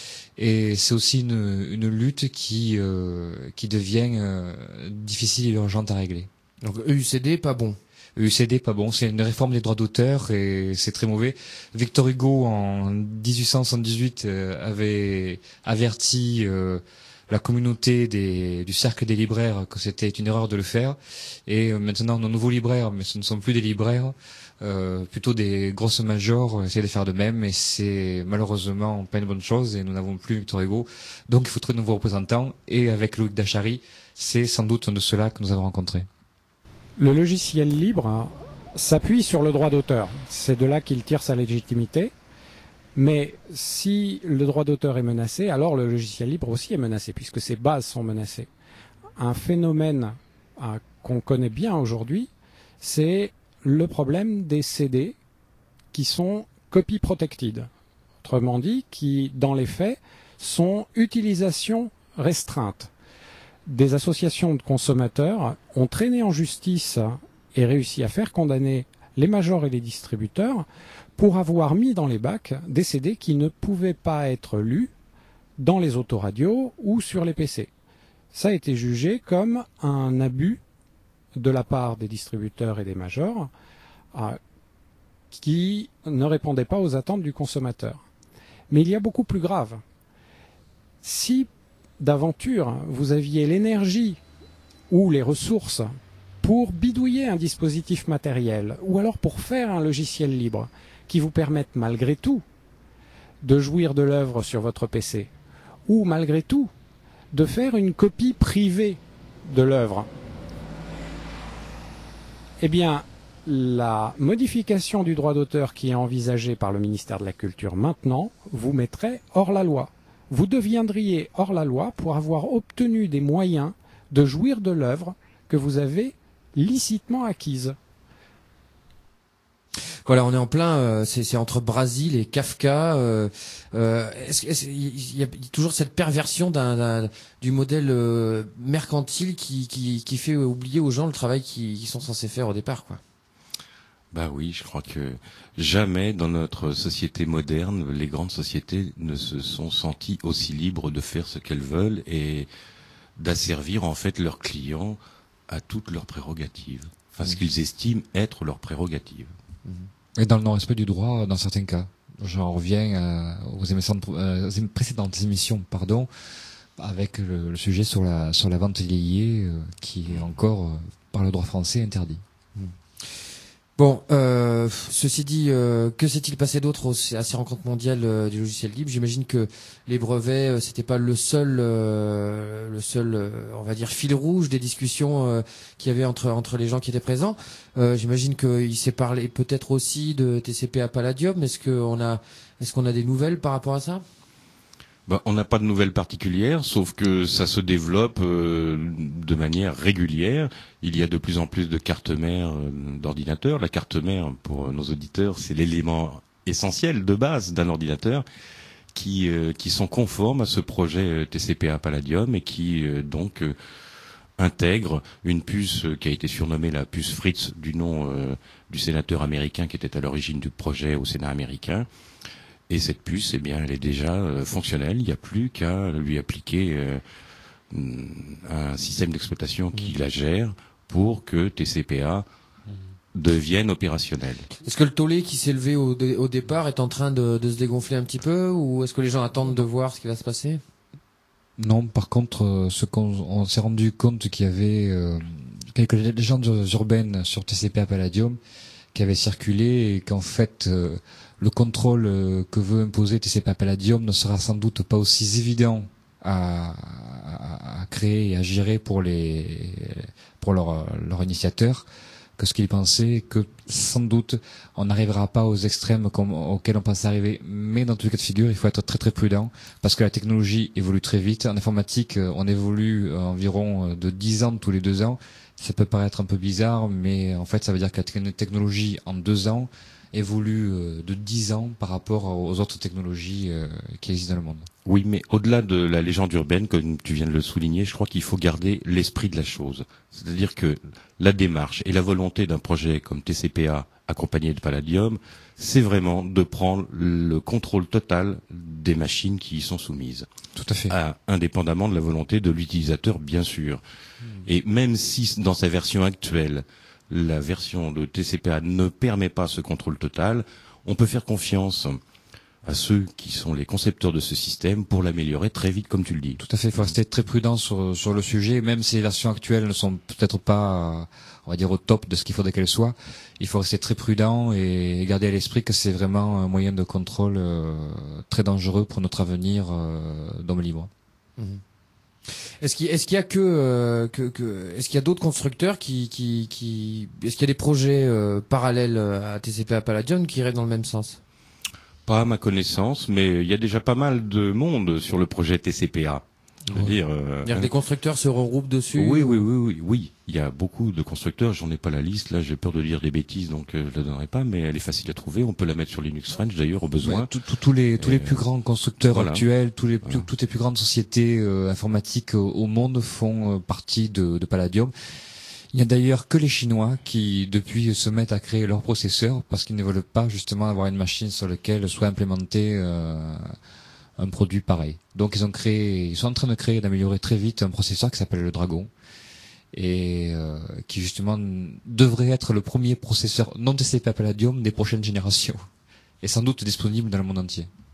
et c'est aussi une lutte qui devient difficile et urgente à régler. Donc EUCD pas bon. EUCD pas bon, c'est une réforme des droits d'auteur et c'est très mauvais. Victor Hugo en 1878 avait averti la communauté du cercle des libraires que c'était une erreur de le faire, et maintenant nos nouveaux libraires, mais ce ne sont plus des libraires, plutôt des grosses majors, essayer de faire de même, et c'est malheureusement pas une bonne chose, et nous n'avons plus Victor Hugo, donc il faut trouver de nouveaux représentants, et avec Loïc Dachary, c'est sans doute un de ceux-là que nous avons rencontrés. Le logiciel libre s'appuie sur le droit d'auteur, c'est de là qu'il tire sa légitimité. Mais si le droit d'auteur est menacé, alors le logiciel libre aussi est menacé, puisque ses bases sont menacées. Un phénomène qu'on connaît bien aujourd'hui, c'est le problème des CD qui sont copy protected. Autrement dit, qui, dans les faits, sont utilisation restreinte. Des associations de consommateurs ont traîné en justice et réussi à faire condamner les majors et les distributeurs pour avoir mis dans les bacs des CD qui ne pouvaient pas être lus dans les autoradios ou sur les PC. Ça a été jugé comme un abus de la part des distributeurs et des majors qui ne répondaient pas aux attentes du consommateur. Mais il y a beaucoup plus grave. Si d'aventure vous aviez l'énergie ou les ressources pour bidouiller un dispositif matériel ou alors pour faire un logiciel libre qui vous permette malgré tout de jouir de l'œuvre sur votre PC ou malgré tout de faire une copie privée de l'œuvre, Eh bien, la modification du droit d'auteur qui est envisagée par le ministère de la Culture maintenant vous mettrait hors la loi. Vous deviendriez hors la loi pour avoir obtenu des moyens de jouir de l'œuvre que vous avez licitement acquise. Voilà, on est en plein, c'est entre Brasil et Kafka. Il y a toujours cette perversion du modèle mercantile qui fait oublier aux gens le travail qu'ils sont censés faire au départ, quoi. Bah oui, je crois que jamais dans notre société moderne, les grandes sociétés ne se sont senties aussi libres de faire ce qu'elles veulent et d'asservir en fait leurs clients à toutes leurs prérogatives, enfin ce qu'ils estiment être leurs prérogatives. Et dans le non-respect du droit, dans certains cas. J'en reviens aux précédentes émissions, avec le sujet sur la vente liée, qui est encore, par le droit français, interdit. Bon, ceci dit, que s'est-il passé d'autre à ces rencontres mondiales du logiciel libre? J'imagine que les brevets, c'était pas le seul, on va dire, fil rouge des discussions qu'il y avait entre les gens qui étaient présents. J'imagine qu'il s'est parlé peut-être aussi de TCP/A Palladium. Est-ce qu'on a des nouvelles par rapport à ça? On n'a pas de nouvelles particulières, sauf que ça se développe de manière régulière. Il y a de plus en plus de cartes mères d'ordinateurs. La carte mère, pour nos auditeurs, c'est l'élément essentiel de base d'un ordinateur qui sont conformes à ce projet TCP/A Palladium et qui donc intègre une puce qui a été surnommée la puce Fritz du nom du sénateur américain qui était à l'origine du projet au Sénat américain. Et cette puce, eh bien, elle est déjà fonctionnelle. Il n'y a plus qu'à lui appliquer un système d'exploitation qui la gère pour que TCP/A devienne opérationnel. Est-ce que le tollé qui s'est levé au départ est en train de se dégonfler un petit peu, ou est-ce que les gens attendent de voir ce qui va se passer? Non, par contre, on s'est rendu compte qu'il y avait quelques légendes urbaines sur TCP/A Palladium qui avaient circulé et qu'en fait le contrôle que veut imposer TCP/A Palladium ne sera sans doute pas aussi évident à créer et à gérer pour leur initiateur que ce qu'ils pensaient, que sans doute on n'arrivera pas aux extrêmes auxquels on pensait arriver. Mais dans tous les cas de figure, il faut être très très prudent parce que la technologie évolue très vite. En informatique, on évolue environ de 10 ans tous les 2 ans. Ça peut paraître un peu bizarre, mais en fait ça veut dire que la technologie en 2 ans évolue de 10 ans par rapport aux autres technologies qui existent dans le monde. Oui, mais au-delà de la légende urbaine, comme tu viens de le souligner, je crois qu'il faut garder l'esprit de la chose. C'est-à-dire que la démarche et la volonté d'un projet comme TCP/A accompagné de Palladium, c'est vraiment de prendre le contrôle total des machines qui y sont soumises. Tout à fait. Indépendamment de la volonté de l'utilisateur, bien sûr. Et même si dans sa version actuelle, la version de TCP/A ne permet pas ce contrôle total, on peut faire confiance à ceux qui sont les concepteurs de ce système pour l'améliorer très vite, comme tu le dis. Tout à fait, il faut rester très prudent sur le sujet, même si les versions actuelles ne sont peut-être pas, on va dire, au top de ce qu'il faudrait qu'elles soient. Il faut rester très prudent et garder à l'esprit que c'est vraiment un moyen de contrôle très dangereux pour notre avenir d'homme libre. Est-ce qu'il y a est-ce qu'il y a d'autres constructeurs est-ce qu'il y a des projets parallèles à TCP/A Palladium qui iraient dans le même sens? Pas à ma connaissance, mais il y a déjà pas mal de monde sur le projet TCP/A. C'est-à-dire que des constructeurs se regroupent dessus? Oui. Il y a beaucoup de constructeurs, j'en ai pas la liste, là j'ai peur de dire des bêtises, donc je la donnerai pas, mais elle est facile à trouver, on peut la mettre sur Linux French d'ailleurs au besoin. Ouais, tous les plus grands constructeurs actuels, toutes les plus grandes sociétés informatiques au monde font partie de Palladium. Il n'y a d'ailleurs que les Chinois qui, depuis, se mettent à créer leurs processeurs parce qu'ils ne veulent pas justement avoir une machine sur laquelle soit implémenté un produit pareil. Donc ils sont en train de créer et d'améliorer très vite un processeur qui s'appelle le Dragon et qui justement devrait être le premier processeur non TCP/A Palladium des prochaines générations et sans doute disponible dans le monde entier.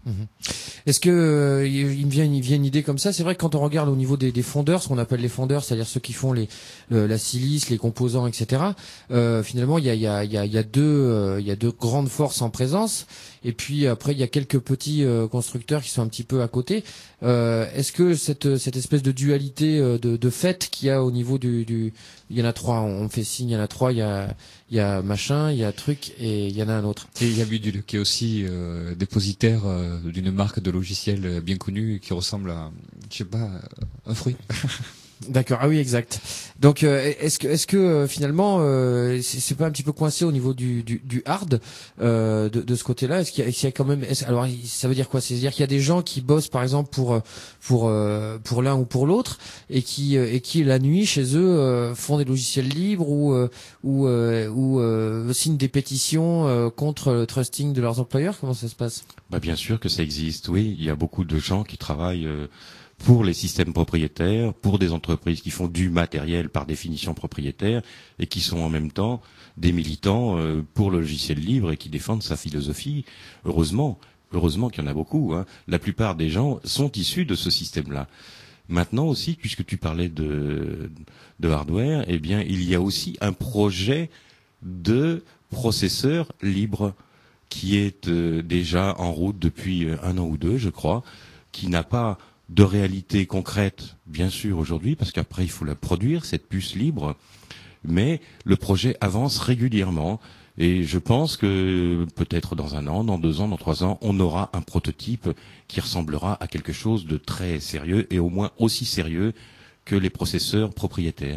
Est-ce que il me vient une idée comme ça? C'est vrai que quand on regarde au niveau des fondeurs, ce qu'on appelle les fondeurs, c'est-à-dire ceux qui font la silice, les composants, etc. Finalement, il y a deux grandes forces en présence. Et puis après, il y a quelques petits constructeurs qui sont un petit peu à côté. Est-ce que cette espèce de dualité de fait qu'il y a au niveau il y en a trois, on fait signe, il y en a trois, il y a machin, il y a truc et il y en a un autre. Et il y a Budule qui est aussi dépositaire d'une marque de logiciel bien connue qui ressemble à, je sais pas, un fruit. D'accord. Ah oui, exact. Donc, est-ce que finalement, c'est pas un petit peu coincé au niveau du hard de ce côté-là? Est-ce qu'il y a quand même, alors ça veut dire quoi? C'est-à-dire qu'il y a des gens qui bossent par exemple pour l'un ou pour l'autre et qui la nuit chez eux font des logiciels libres ou signent des pétitions contre le trusting de leurs employeurs. Comment ça se passe? Bah bien sûr que ça existe. Oui, il y a beaucoup de gens qui travaillent pour les systèmes propriétaires, pour des entreprises qui font du matériel par définition propriétaire et qui sont en même temps des militants pour le logiciel libre et qui défendent sa philosophie. Heureusement qu'il y en a beaucoup. Hein. La plupart des gens sont issus de ce système-là. Maintenant aussi, puisque tu parlais de hardware, eh bien, il y a aussi un projet de processeur libre qui est déjà en route depuis 1 an ou 2, je crois, qui n'a pas de réalité concrète, bien sûr, aujourd'hui, parce qu'après, il faut la produire, cette puce libre, mais le projet avance régulièrement, et je pense que peut-être dans 1 an, dans 2 ans, dans 3 ans, on aura un prototype qui ressemblera à quelque chose de très sérieux, et au moins aussi sérieux que les processeurs propriétaires.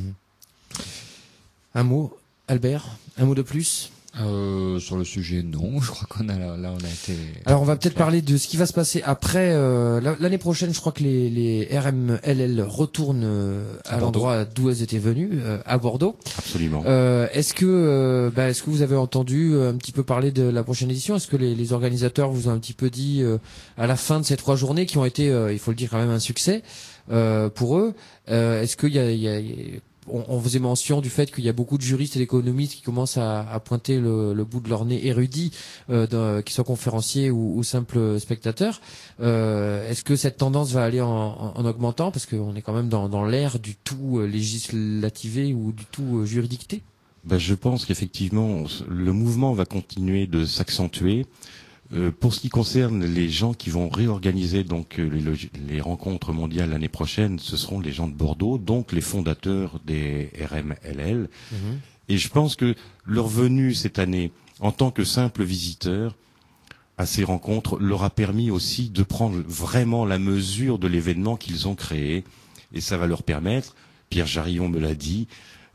Un mot, Albert, un mot de plus? Sur le sujet, non. Je crois qu'on a là, on a été. Alors, on va peut-être parler de ce qui va se passer après. L'année prochaine, je crois que les RMLL retournent à l'endroit d'où elles étaient venues, à Bordeaux. Absolument. Est-ce que vous avez entendu un petit peu parler de la prochaine édition? Est-ce que les organisateurs vous ont un petit peu dit à la fin de ces 3 journées qui ont été, il faut le dire, quand même un succès pour eux? Est-ce qu'il y a on faisait mention du fait qu'il y a beaucoup de juristes et d'économistes qui commencent à pointer le bout de leur nez érudit, qu'ils soient conférenciers ou simples spectateurs. Est-ce que cette tendance va aller en augmentant, parce qu'on est quand même dans l'ère du tout législativé ou du tout juridiqueté? Ben, je pense qu'effectivement, le mouvement va continuer de s'accentuer. Pour ce qui concerne les gens qui vont réorganiser donc les rencontres mondiales l'année prochaine, ce seront les gens de Bordeaux, donc les fondateurs des RMLL. Et je pense que leur venue cette année, en tant que simple visiteur à ces rencontres, leur a permis aussi de prendre vraiment la mesure de l'événement qu'ils ont créé. Et ça va leur permettre, Pierre Jarillon me l'a dit,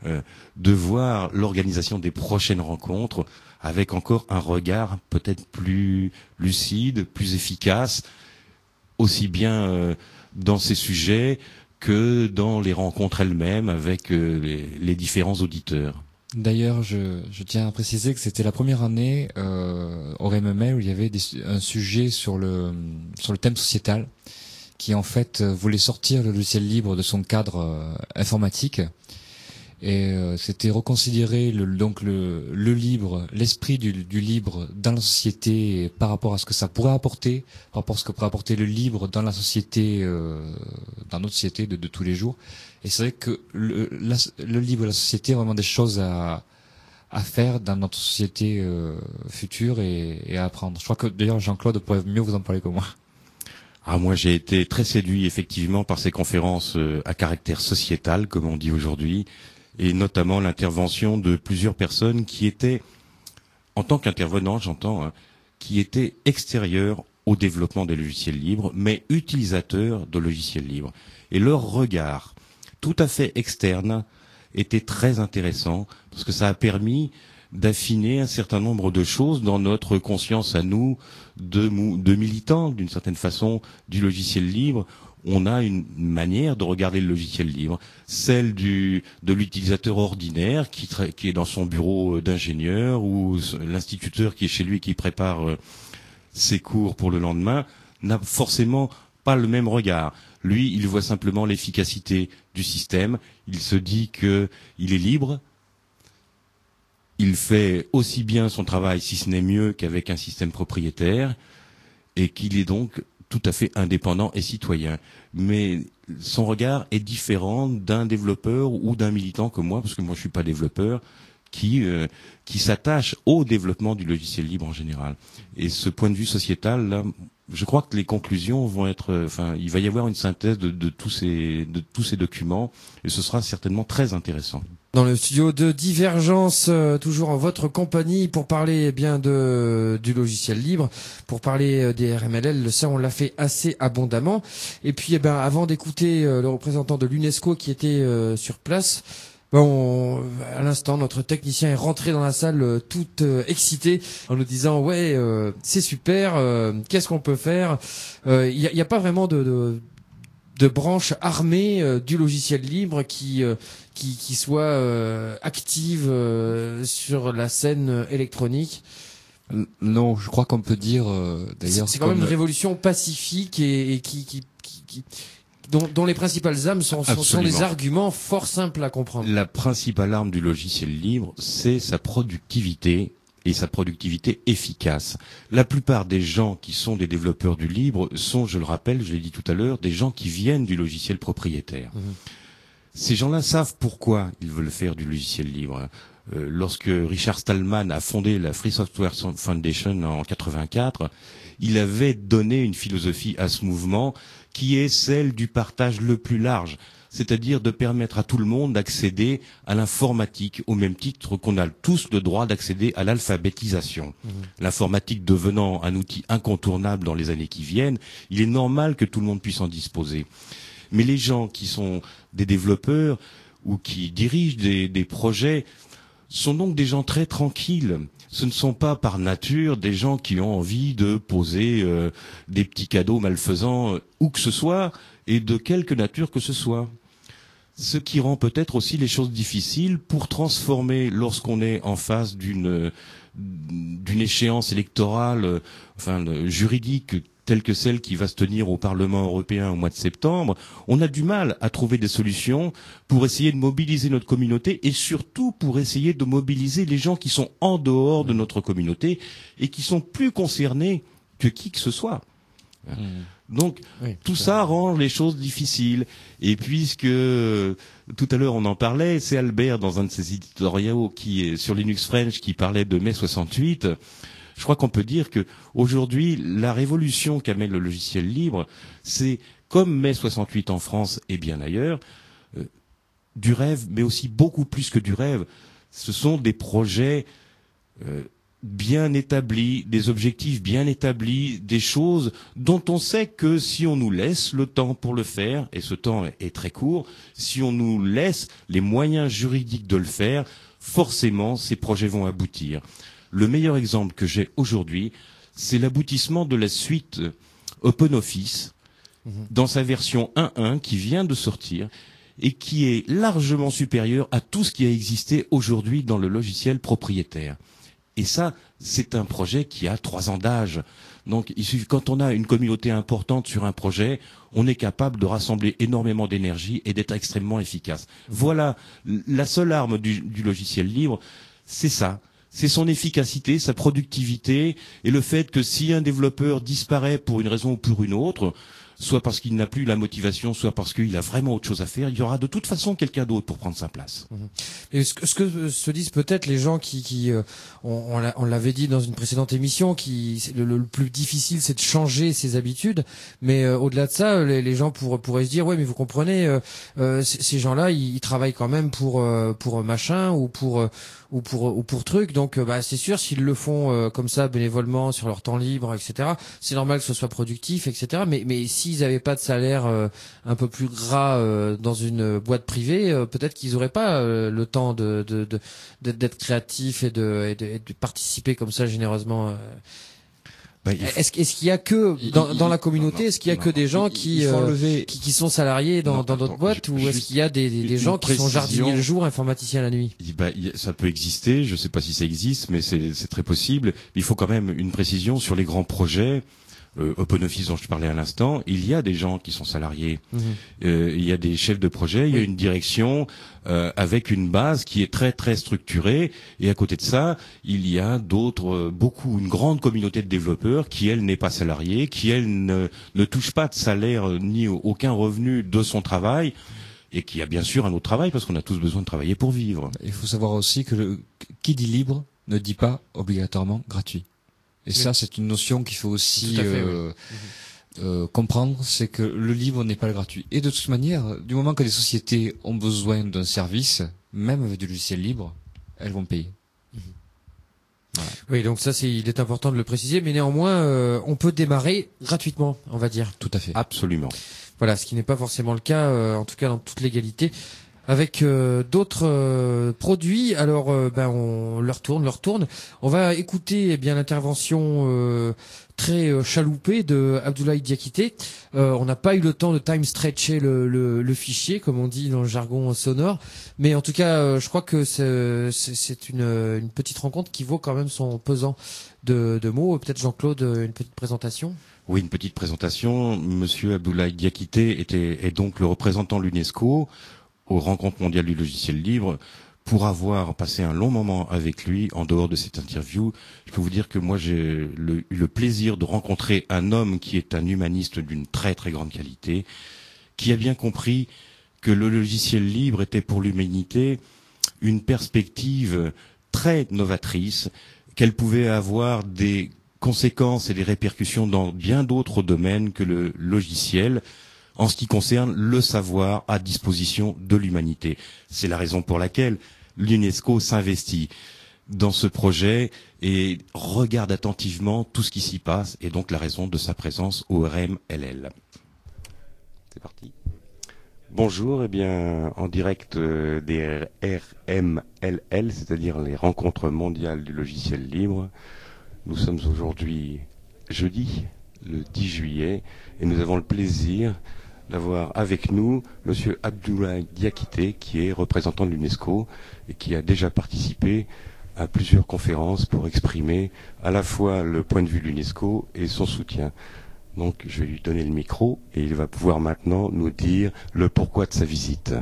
de voir l'organisation des prochaines rencontres avec encore un regard peut-être plus lucide, plus efficace, aussi bien dans ces sujets que dans les rencontres elles-mêmes avec les différents auditeurs. D'ailleurs, je tiens à préciser que c'était la première année au RMML où il y avait un sujet sur le thème sociétal qui en fait voulait sortir le logiciel libre de son cadre informatique. Et c'était reconsidérer le libre, l'esprit du libre dans la société par rapport à ce que ça pourrait apporter, par rapport à ce que pourrait apporter le libre dans la société, dans notre société de tous les jours. Et c'est vrai que le libre et la société, vraiment des choses à faire dans notre société future et à apprendre. Je crois que d'ailleurs Jean-Claude pourrait mieux vous en parler que moi. Ah, moi j'ai été très séduit effectivement par ces conférences à caractère sociétal, comme on dit aujourd'hui, et notamment l'intervention de plusieurs personnes qui étaient, en tant qu'intervenants, j'entends, hein, qui étaient extérieurs au développement des logiciels libres, mais utilisateurs de logiciels libres. Et leur regard, tout à fait externe, était très intéressant, parce que ça a permis d'affiner un certain nombre de choses dans notre conscience à nous, de militants, d'une certaine façon, du logiciel libre. On a une manière de regarder le logiciel libre, celle de l'utilisateur ordinaire qui est dans son bureau d'ingénieur, ou l'instituteur qui est chez lui qui prépare ses cours pour le lendemain, n'a forcément pas le même regard. Lui, il voit simplement l'efficacité du système, il se dit qu'il est libre, il fait aussi bien son travail, si ce n'est mieux, qu'avec un système propriétaire. et qu'il est donc tout à fait indépendant et citoyen. Mais son regard est différent d'un développeur ou d'un militant comme moi, parce que moi je suis pas développeur, qui s'attache au développement du logiciel libre en général. Et ce point de vue sociétal, là, je crois que les conclusions vont être, il va y avoir une synthèse de tous ces documents, et ce sera certainement très intéressant. Dans le studio de Divergence, toujours en votre compagnie pour parler bien du logiciel libre, pour parler des RMLL, ça on l'a fait assez abondamment. Et puis avant d'écouter le représentant de l'UNESCO qui était sur place, à l'instant notre technicien est rentré dans la salle tout excité en nous disant ouais c'est super, qu'est-ce qu'on peut faire? Il y a pas vraiment de branche armée du logiciel libre qui soit active sur la scène électronique. Non, je crois qu'on peut dire d'ailleurs. C'est quand même une révolution pacifique et dont les principales armes sont des arguments fort simples à comprendre. La principale arme du logiciel libre, c'est sa productivité. Et sa productivité efficace. La plupart des gens qui sont des développeurs du libre sont, je le rappelle, je l'ai dit tout à l'heure, des gens qui viennent du logiciel propriétaire. Ces gens-là savent pourquoi ils veulent faire du logiciel libre. Lorsque Richard Stallman a fondé la Free Software Foundation en 84, il avait donné une philosophie à ce mouvement qui est celle du partage le plus large. C'est-à-dire de permettre à tout le monde d'accéder à l'informatique au même titre qu'on a tous le droit d'accéder à l'alphabétisation. L'informatique devenant un outil incontournable dans les années qui viennent, il est normal que tout le monde puisse en disposer. Mais les gens qui sont des développeurs ou qui dirigent des projets sont donc des gens très tranquilles. Ce ne sont pas par nature des gens qui ont envie de poser des petits cadeaux malfaisants où que ce soit et de quelque nature que ce soit. Ce qui rend peut-être aussi les choses difficiles pour transformer, lorsqu'on est en face d'une échéance électorale, juridique, telle que celle qui va se tenir au Parlement européen au mois de septembre, on a du mal à trouver des solutions pour essayer de mobiliser notre communauté et surtout pour essayer de mobiliser les gens qui sont en dehors de notre communauté et qui sont plus concernés que qui que ce soit. Donc tout ça rend les choses difficiles. Et puisque tout à l'heure on en parlait, c'est Albert dans un de ses éditoriaux qui est sur Linux French qui parlait de mai 68. Je crois qu'on peut dire que aujourd'hui la révolution qu'amène le logiciel libre, c'est comme mai 68 en France et bien ailleurs, du rêve, mais aussi beaucoup plus que du rêve. Ce sont des projets bien établis, des objectifs bien établis, des choses dont on sait que si on nous laisse le temps pour le faire, et ce temps est très court, si on nous laisse les moyens juridiques de le faire, forcément ces projets vont aboutir. Le meilleur exemple que j'ai aujourd'hui, c'est l'aboutissement de la suite OpenOffice dans sa version 1.1 qui vient de sortir et qui est largement supérieure à tout ce qui a existé aujourd'hui dans le logiciel propriétaire. Et ça, c'est un projet qui a 3 ans d'âge. Donc, il suffit, quand on a une communauté importante sur un projet, on est capable de rassembler énormément d'énergie et d'être extrêmement efficace. Voilà, la seule arme du logiciel libre, c'est ça. C'est son efficacité, sa productivité et le fait que si un développeur disparaît pour une raison ou pour une autre, soit parce qu'il n'a plus la motivation, soit parce qu'il a vraiment autre chose à faire, il y aura de toute façon quelqu'un d'autre pour prendre sa place. Et ce que se disent peut-être les gens on l'avait dit dans une précédente émission, le plus difficile c'est de changer ses habitudes, mais au-delà de ça, les gens pourraient se dire ouais mais vous comprenez, ces gens-là ils travaillent quand même pour machin ou pour truc, donc c'est sûr s'ils le font comme ça bénévolement sur leur temps libre, etc. C'est normal que ce soit productif, etc. Mais s'ils n'avaient pas de salaire un peu plus gras dans une boîte privée, peut-être qu'ils n'auraient pas le temps d'être créatifs et de participer comme ça généreusement. Est-ce qu'il y a que dans la communauté, est-ce qu'il y a que des gens qui sont salariés dans d'autres boîtes, ou est-ce qu'il y a des gens qui sont jardiniers le jour, informaticiens la nuit? Ça peut exister, je ne sais pas si ça existe, mais c'est très possible. Il faut quand même une précision sur les grands projets. Open Office dont je parlais à l'instant, il y a des gens qui sont salariés, il y a des chefs de projet, il y a une direction avec une base qui est très très structurée, et à côté de ça, il y a d'autres, une grande communauté de développeurs qui, elle, n'est pas salariée, qui, elle, ne touche pas de salaire ni aucun revenu de son travail, et qui a bien sûr un autre travail, parce qu'on a tous besoin de travailler pour vivre. Il faut savoir aussi que qui dit libre ne dit pas obligatoirement gratuit. Et ça, c'est une notion qu'il faut aussi comprendre, c'est que le libre n'est pas le gratuit. Et de toute manière, du moment que les sociétés ont besoin d'un service, même avec du logiciel libre, elles vont payer. Voilà. Oui, donc ça, il est important de le préciser, mais néanmoins, on peut démarrer gratuitement, on va dire. Tout à fait. Absolument. Voilà, ce qui n'est pas forcément le cas, en tout cas dans toute légalité, avec d'autres produits. Alors, on leur tourne. On va écouter l'intervention très chaloupée de Abdoulaye Diakité. On n'a pas eu le temps de time stretcher le fichier, comme on dit dans le jargon sonore, mais en tout cas, je crois que c'est une petite rencontre qui vaut quand même son pesant de mots. Peut-être Jean-Claude, une petite présentation. Oui, une petite présentation. Monsieur Abdoulaye Diakité est donc le représentant de l'UNESCO aux Rencontres mondiales du logiciel libre. Pour avoir passé un long moment avec lui en dehors de cette interview, je peux vous dire que moi j'ai eu le plaisir de rencontrer un homme qui est un humaniste d'une très très grande qualité, qui a bien compris que le logiciel libre était pour l'humanité une perspective très novatrice, qu'elle pouvait avoir des conséquences et des répercussions dans bien d'autres domaines que le logiciel, en ce qui concerne le savoir à disposition de l'humanité. C'est la raison pour laquelle l'UNESCO s'investit dans ce projet et regarde attentivement tout ce qui s'y passe, et donc la raison de sa présence au RMLL. C'est parti. Bonjour, en direct des RMLL, c'est-à-dire les Rencontres mondiales du logiciel libre. Nous sommes aujourd'hui jeudi, le 10 juillet, et nous avons le plaisir d'avoir avec nous Monsieur Abdoulaye Diakité, qui est représentant de l'UNESCO et qui a déjà participé à plusieurs conférences pour exprimer à la fois le point de vue de l'UNESCO et son soutien. Donc je vais lui donner le micro et il va pouvoir maintenant nous dire le pourquoi de sa visite.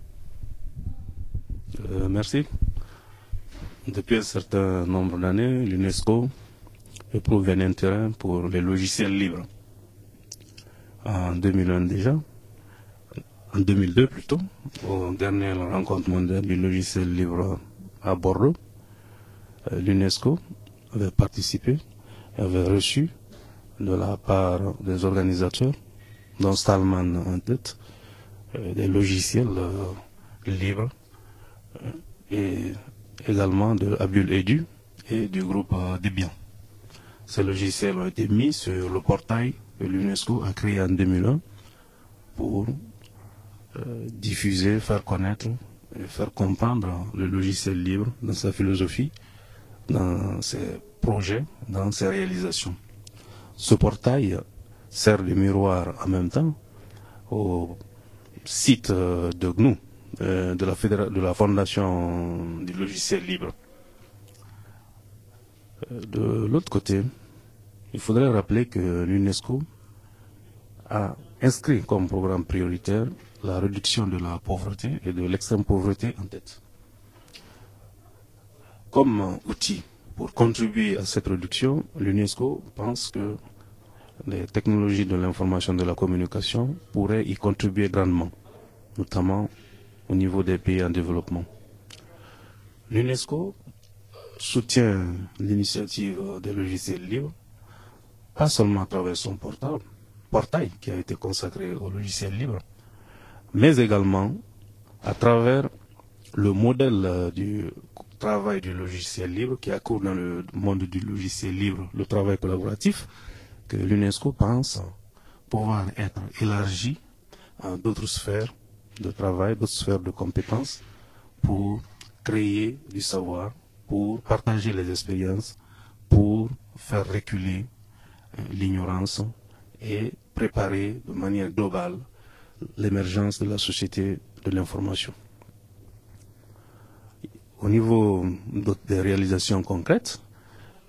Merci. Depuis un certain nombre d'années, l'UNESCO éprouve un intérêt pour les logiciels libres. En 2001 déjà, en 2002 plutôt, aux dernières rencontres mondiales du logiciel libre à Bordeaux, l'UNESCO avait participé et avait reçu de la part des organisateurs, dont Stallman en tête, des logiciels libres et également de Abdul Edu et du groupe Debian. Ces logiciels ont été mis sur le portail que l'UNESCO a créé en 2001 pour diffuser, faire connaître et faire comprendre le logiciel libre dans sa philosophie, dans ses projets, dans ses réalisations. Ce portail sert de miroir en même temps au site de GNU, de la Fondation du logiciel libre. De l'autre côté, il faudrait rappeler que l'UNESCO a inscrit comme programme prioritaire la réduction de la pauvreté et de l'extrême pauvreté en tête. Comme outil pour contribuer à cette réduction, l'UNESCO pense que les technologies de l'information et de la communication pourraient y contribuer grandement, notamment au niveau des pays en développement. L'UNESCO soutient l'initiative des logiciels libres, pas seulement à travers son portail qui a été consacré au logiciel libre, mais également à travers le modèle du travail du logiciel libre qui accourt dans le monde du logiciel libre, le travail collaboratif, que l'UNESCO pense pouvoir être élargi à d'autres sphères de travail, d'autres sphères de compétences pour créer du savoir, pour partager les expériences, pour faire reculer l'ignorance et préparer de manière globale l'émergence de la société de l'information. Au niveau des réalisations concrètes,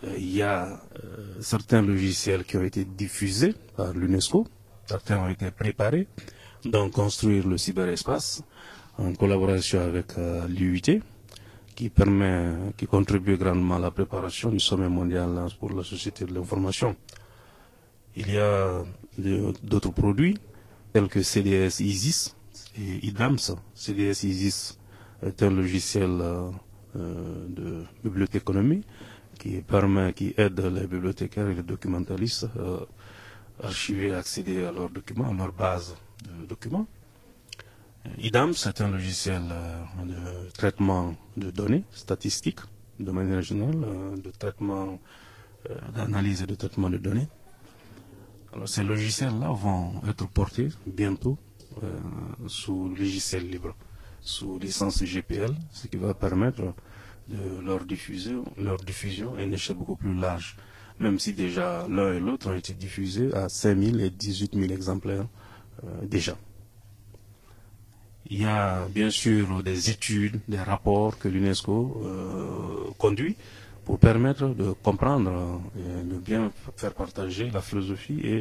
il y a certains logiciels qui ont été diffusés par l'UNESCO, certains ont été préparés, donc construire le cyberespace en collaboration avec l'UIT, qui contribue grandement à la préparation du sommet mondial pour la société de l'information. Il y a d'autres produits tels que CDS ISIS et IDAMS. CDS ISIS est un logiciel de bibliothéconomie qui aide les bibliothécaires et les documentalistes à archiver et accéder à leurs documents, à leur base de documents. IDAMS, c'est un logiciel de traitement de données statistiques, de manière générale, de traitement, d'analyse et de traitement de données. Alors, ces logiciels-là vont être portés bientôt sous logiciel libre, sous licence GPL, ce qui va permettre de leur diffusion à une échelle beaucoup plus large, même si déjà l'un et l'autre ont été diffusés à 5000 et 18 000 exemplaires déjà. Il y a bien sûr des études, des rapports que l'UNESCO conduit pour permettre de comprendre et de bien faire partager la philosophie et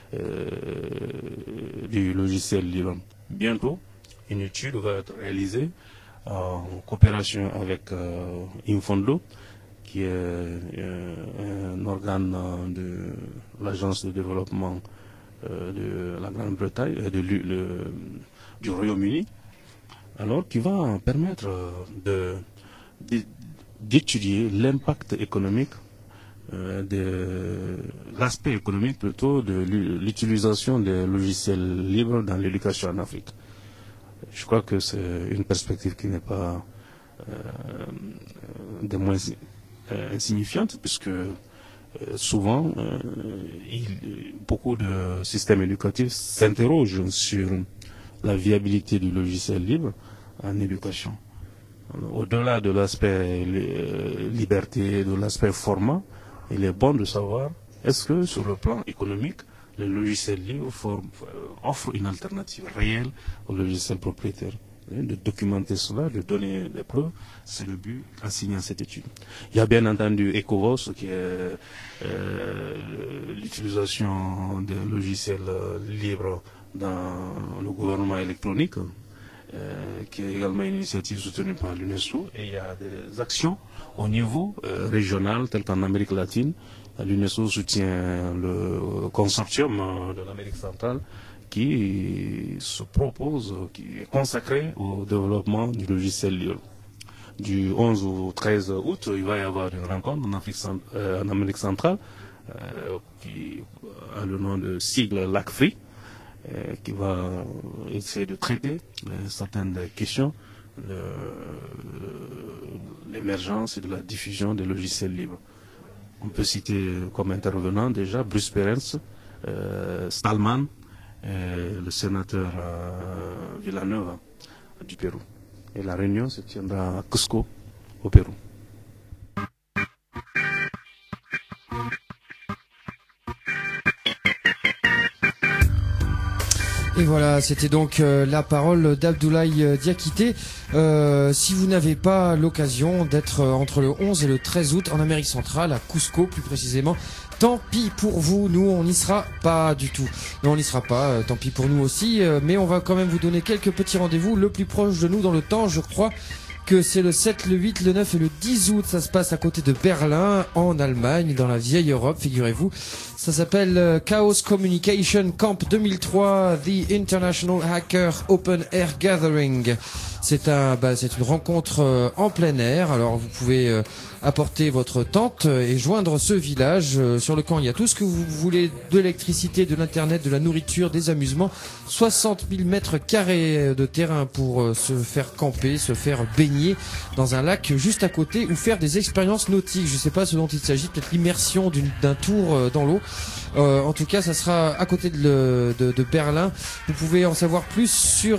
du logiciel libre. Bientôt, une étude va être réalisée en coopération avec Infondo, qui est un organe de l'agence de développement de la Grande-Bretagne, du Royaume-Uni, alors qui va permettre d'étudier l'impact économique, l'aspect économique plutôt de l'utilisation des logiciels libres dans l'éducation en Afrique. Je crois que c'est une perspective qui n'est pas des moins insignifiante, puisque souvent beaucoup de systèmes éducatifs s'interrogent sur la viabilité du logiciel libre en éducation. Au-delà de l'aspect liberté, de l'aspect format, il est bon de savoir, est-ce que sur le plan économique, le logiciel libre offre une alternative réelle au logiciel propriétaire. De documenter cela, de donner des preuves, c'est le but assigné à cette étude. Il y a bien entendu ECOVOS, qui est l'utilisation des logiciels libres dans le gouvernement électronique, qui est également une initiative soutenue par l'UNESCO. Et il y a des actions au niveau régional, tel qu'en Amérique latine. L'UNESCO soutient le consortium de l'Amérique centrale qui se propose, qui est consacré au développement du logiciel libre. Du 11 au 13 août, il va y avoir une rencontre en Amérique centrale qui a le nom de sigle LACFRI, qui va essayer de traiter certaines questions de l'émergence et de la diffusion des logiciels libres. On peut citer comme intervenants déjà Bruce Perens, Stallman, et le sénateur Villanueva du Pérou. Et la réunion se tiendra à Cusco, au Pérou. Et voilà, c'était donc la parole d'Abdoulaye Diakité. Si vous n'avez pas l'occasion d'être entre le 11 et le 13 août en Amérique centrale, à Cusco plus précisément, tant pis pour vous, nous on n'y sera pas du tout. Non, on n'y sera pas, tant pis pour nous aussi, mais on va quand même vous donner quelques petits rendez-vous le plus proche de nous dans le temps, je crois que c'est le 7, le 8, le 9 et le 10 août. Ça se passe à côté de Berlin, en Allemagne, dans la vieille Europe, figurez-vous. Ça s'appelle Chaos Communication Camp 2003, The International Hacker Open Air Gathering. C'est une rencontre en plein air. Alors vous pouvez apporter votre tente et joindre ce village. Sur le camp, il y a tout ce que vous voulez, de l'électricité, de l'internet, de la nourriture, des amusements. 60 000 mètres carrés de terrain pour se faire camper, se faire baigner dans un lac juste à côté ou faire des expériences nautiques. Je ne sais pas ce dont il s'agit, peut-être l'immersion d'un tour dans l'eau. En tout cas, ça sera à côté de Berlin. Vous pouvez en savoir plus sur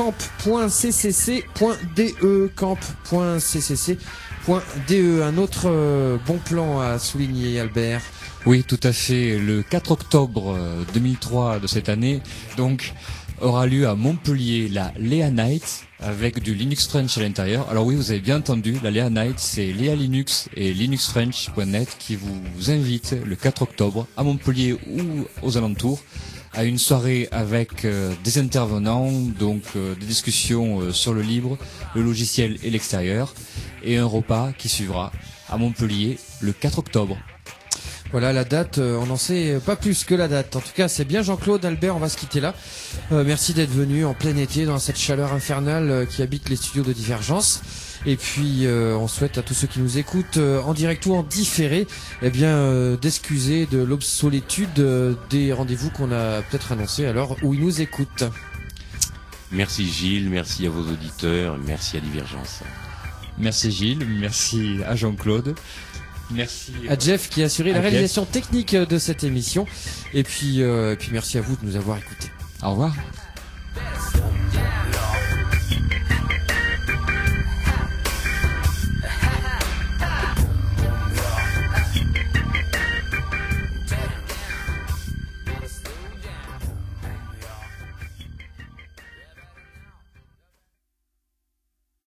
camp.ccc.de, camp.ccc.de. Un autre bon plan à souligner, Albert. Oui, tout à fait. Le 4 octobre 2003 de cette année, donc, aura lieu à Montpellier, la Lea Night, avec du Linux French à l'intérieur. Alors oui, vous avez bien entendu, la Lea Night, c'est Lea Linux et linuxfrench.net qui vous invitent le 4 octobre à Montpellier ou aux alentours à une soirée avec des intervenants, donc des discussions sur le libre, le logiciel et l'extérieur, et un repas qui suivra à Montpellier le 4 octobre. Voilà la date, on n'en sait pas plus que la date. En tout cas, c'est bien Jean-Claude, Albert, on va se quitter là. Merci d'être venu en plein été dans cette chaleur infernale qui habite les studios de Divergence. Et puis on souhaite à tous ceux qui nous écoutent en direct ou en différé, eh bien d'excuser de l'obsolétude des rendez-vous qu'on a peut-être annoncés à l'heure où ils nous écoutent. Merci Gilles, merci à vos auditeurs, merci à Divergence. Merci Gilles, merci à Jean-Claude. Merci à Jeff qui a assuré la réalisation technique de cette émission. Et puis merci à vous de nous avoir écoutés. Au revoir.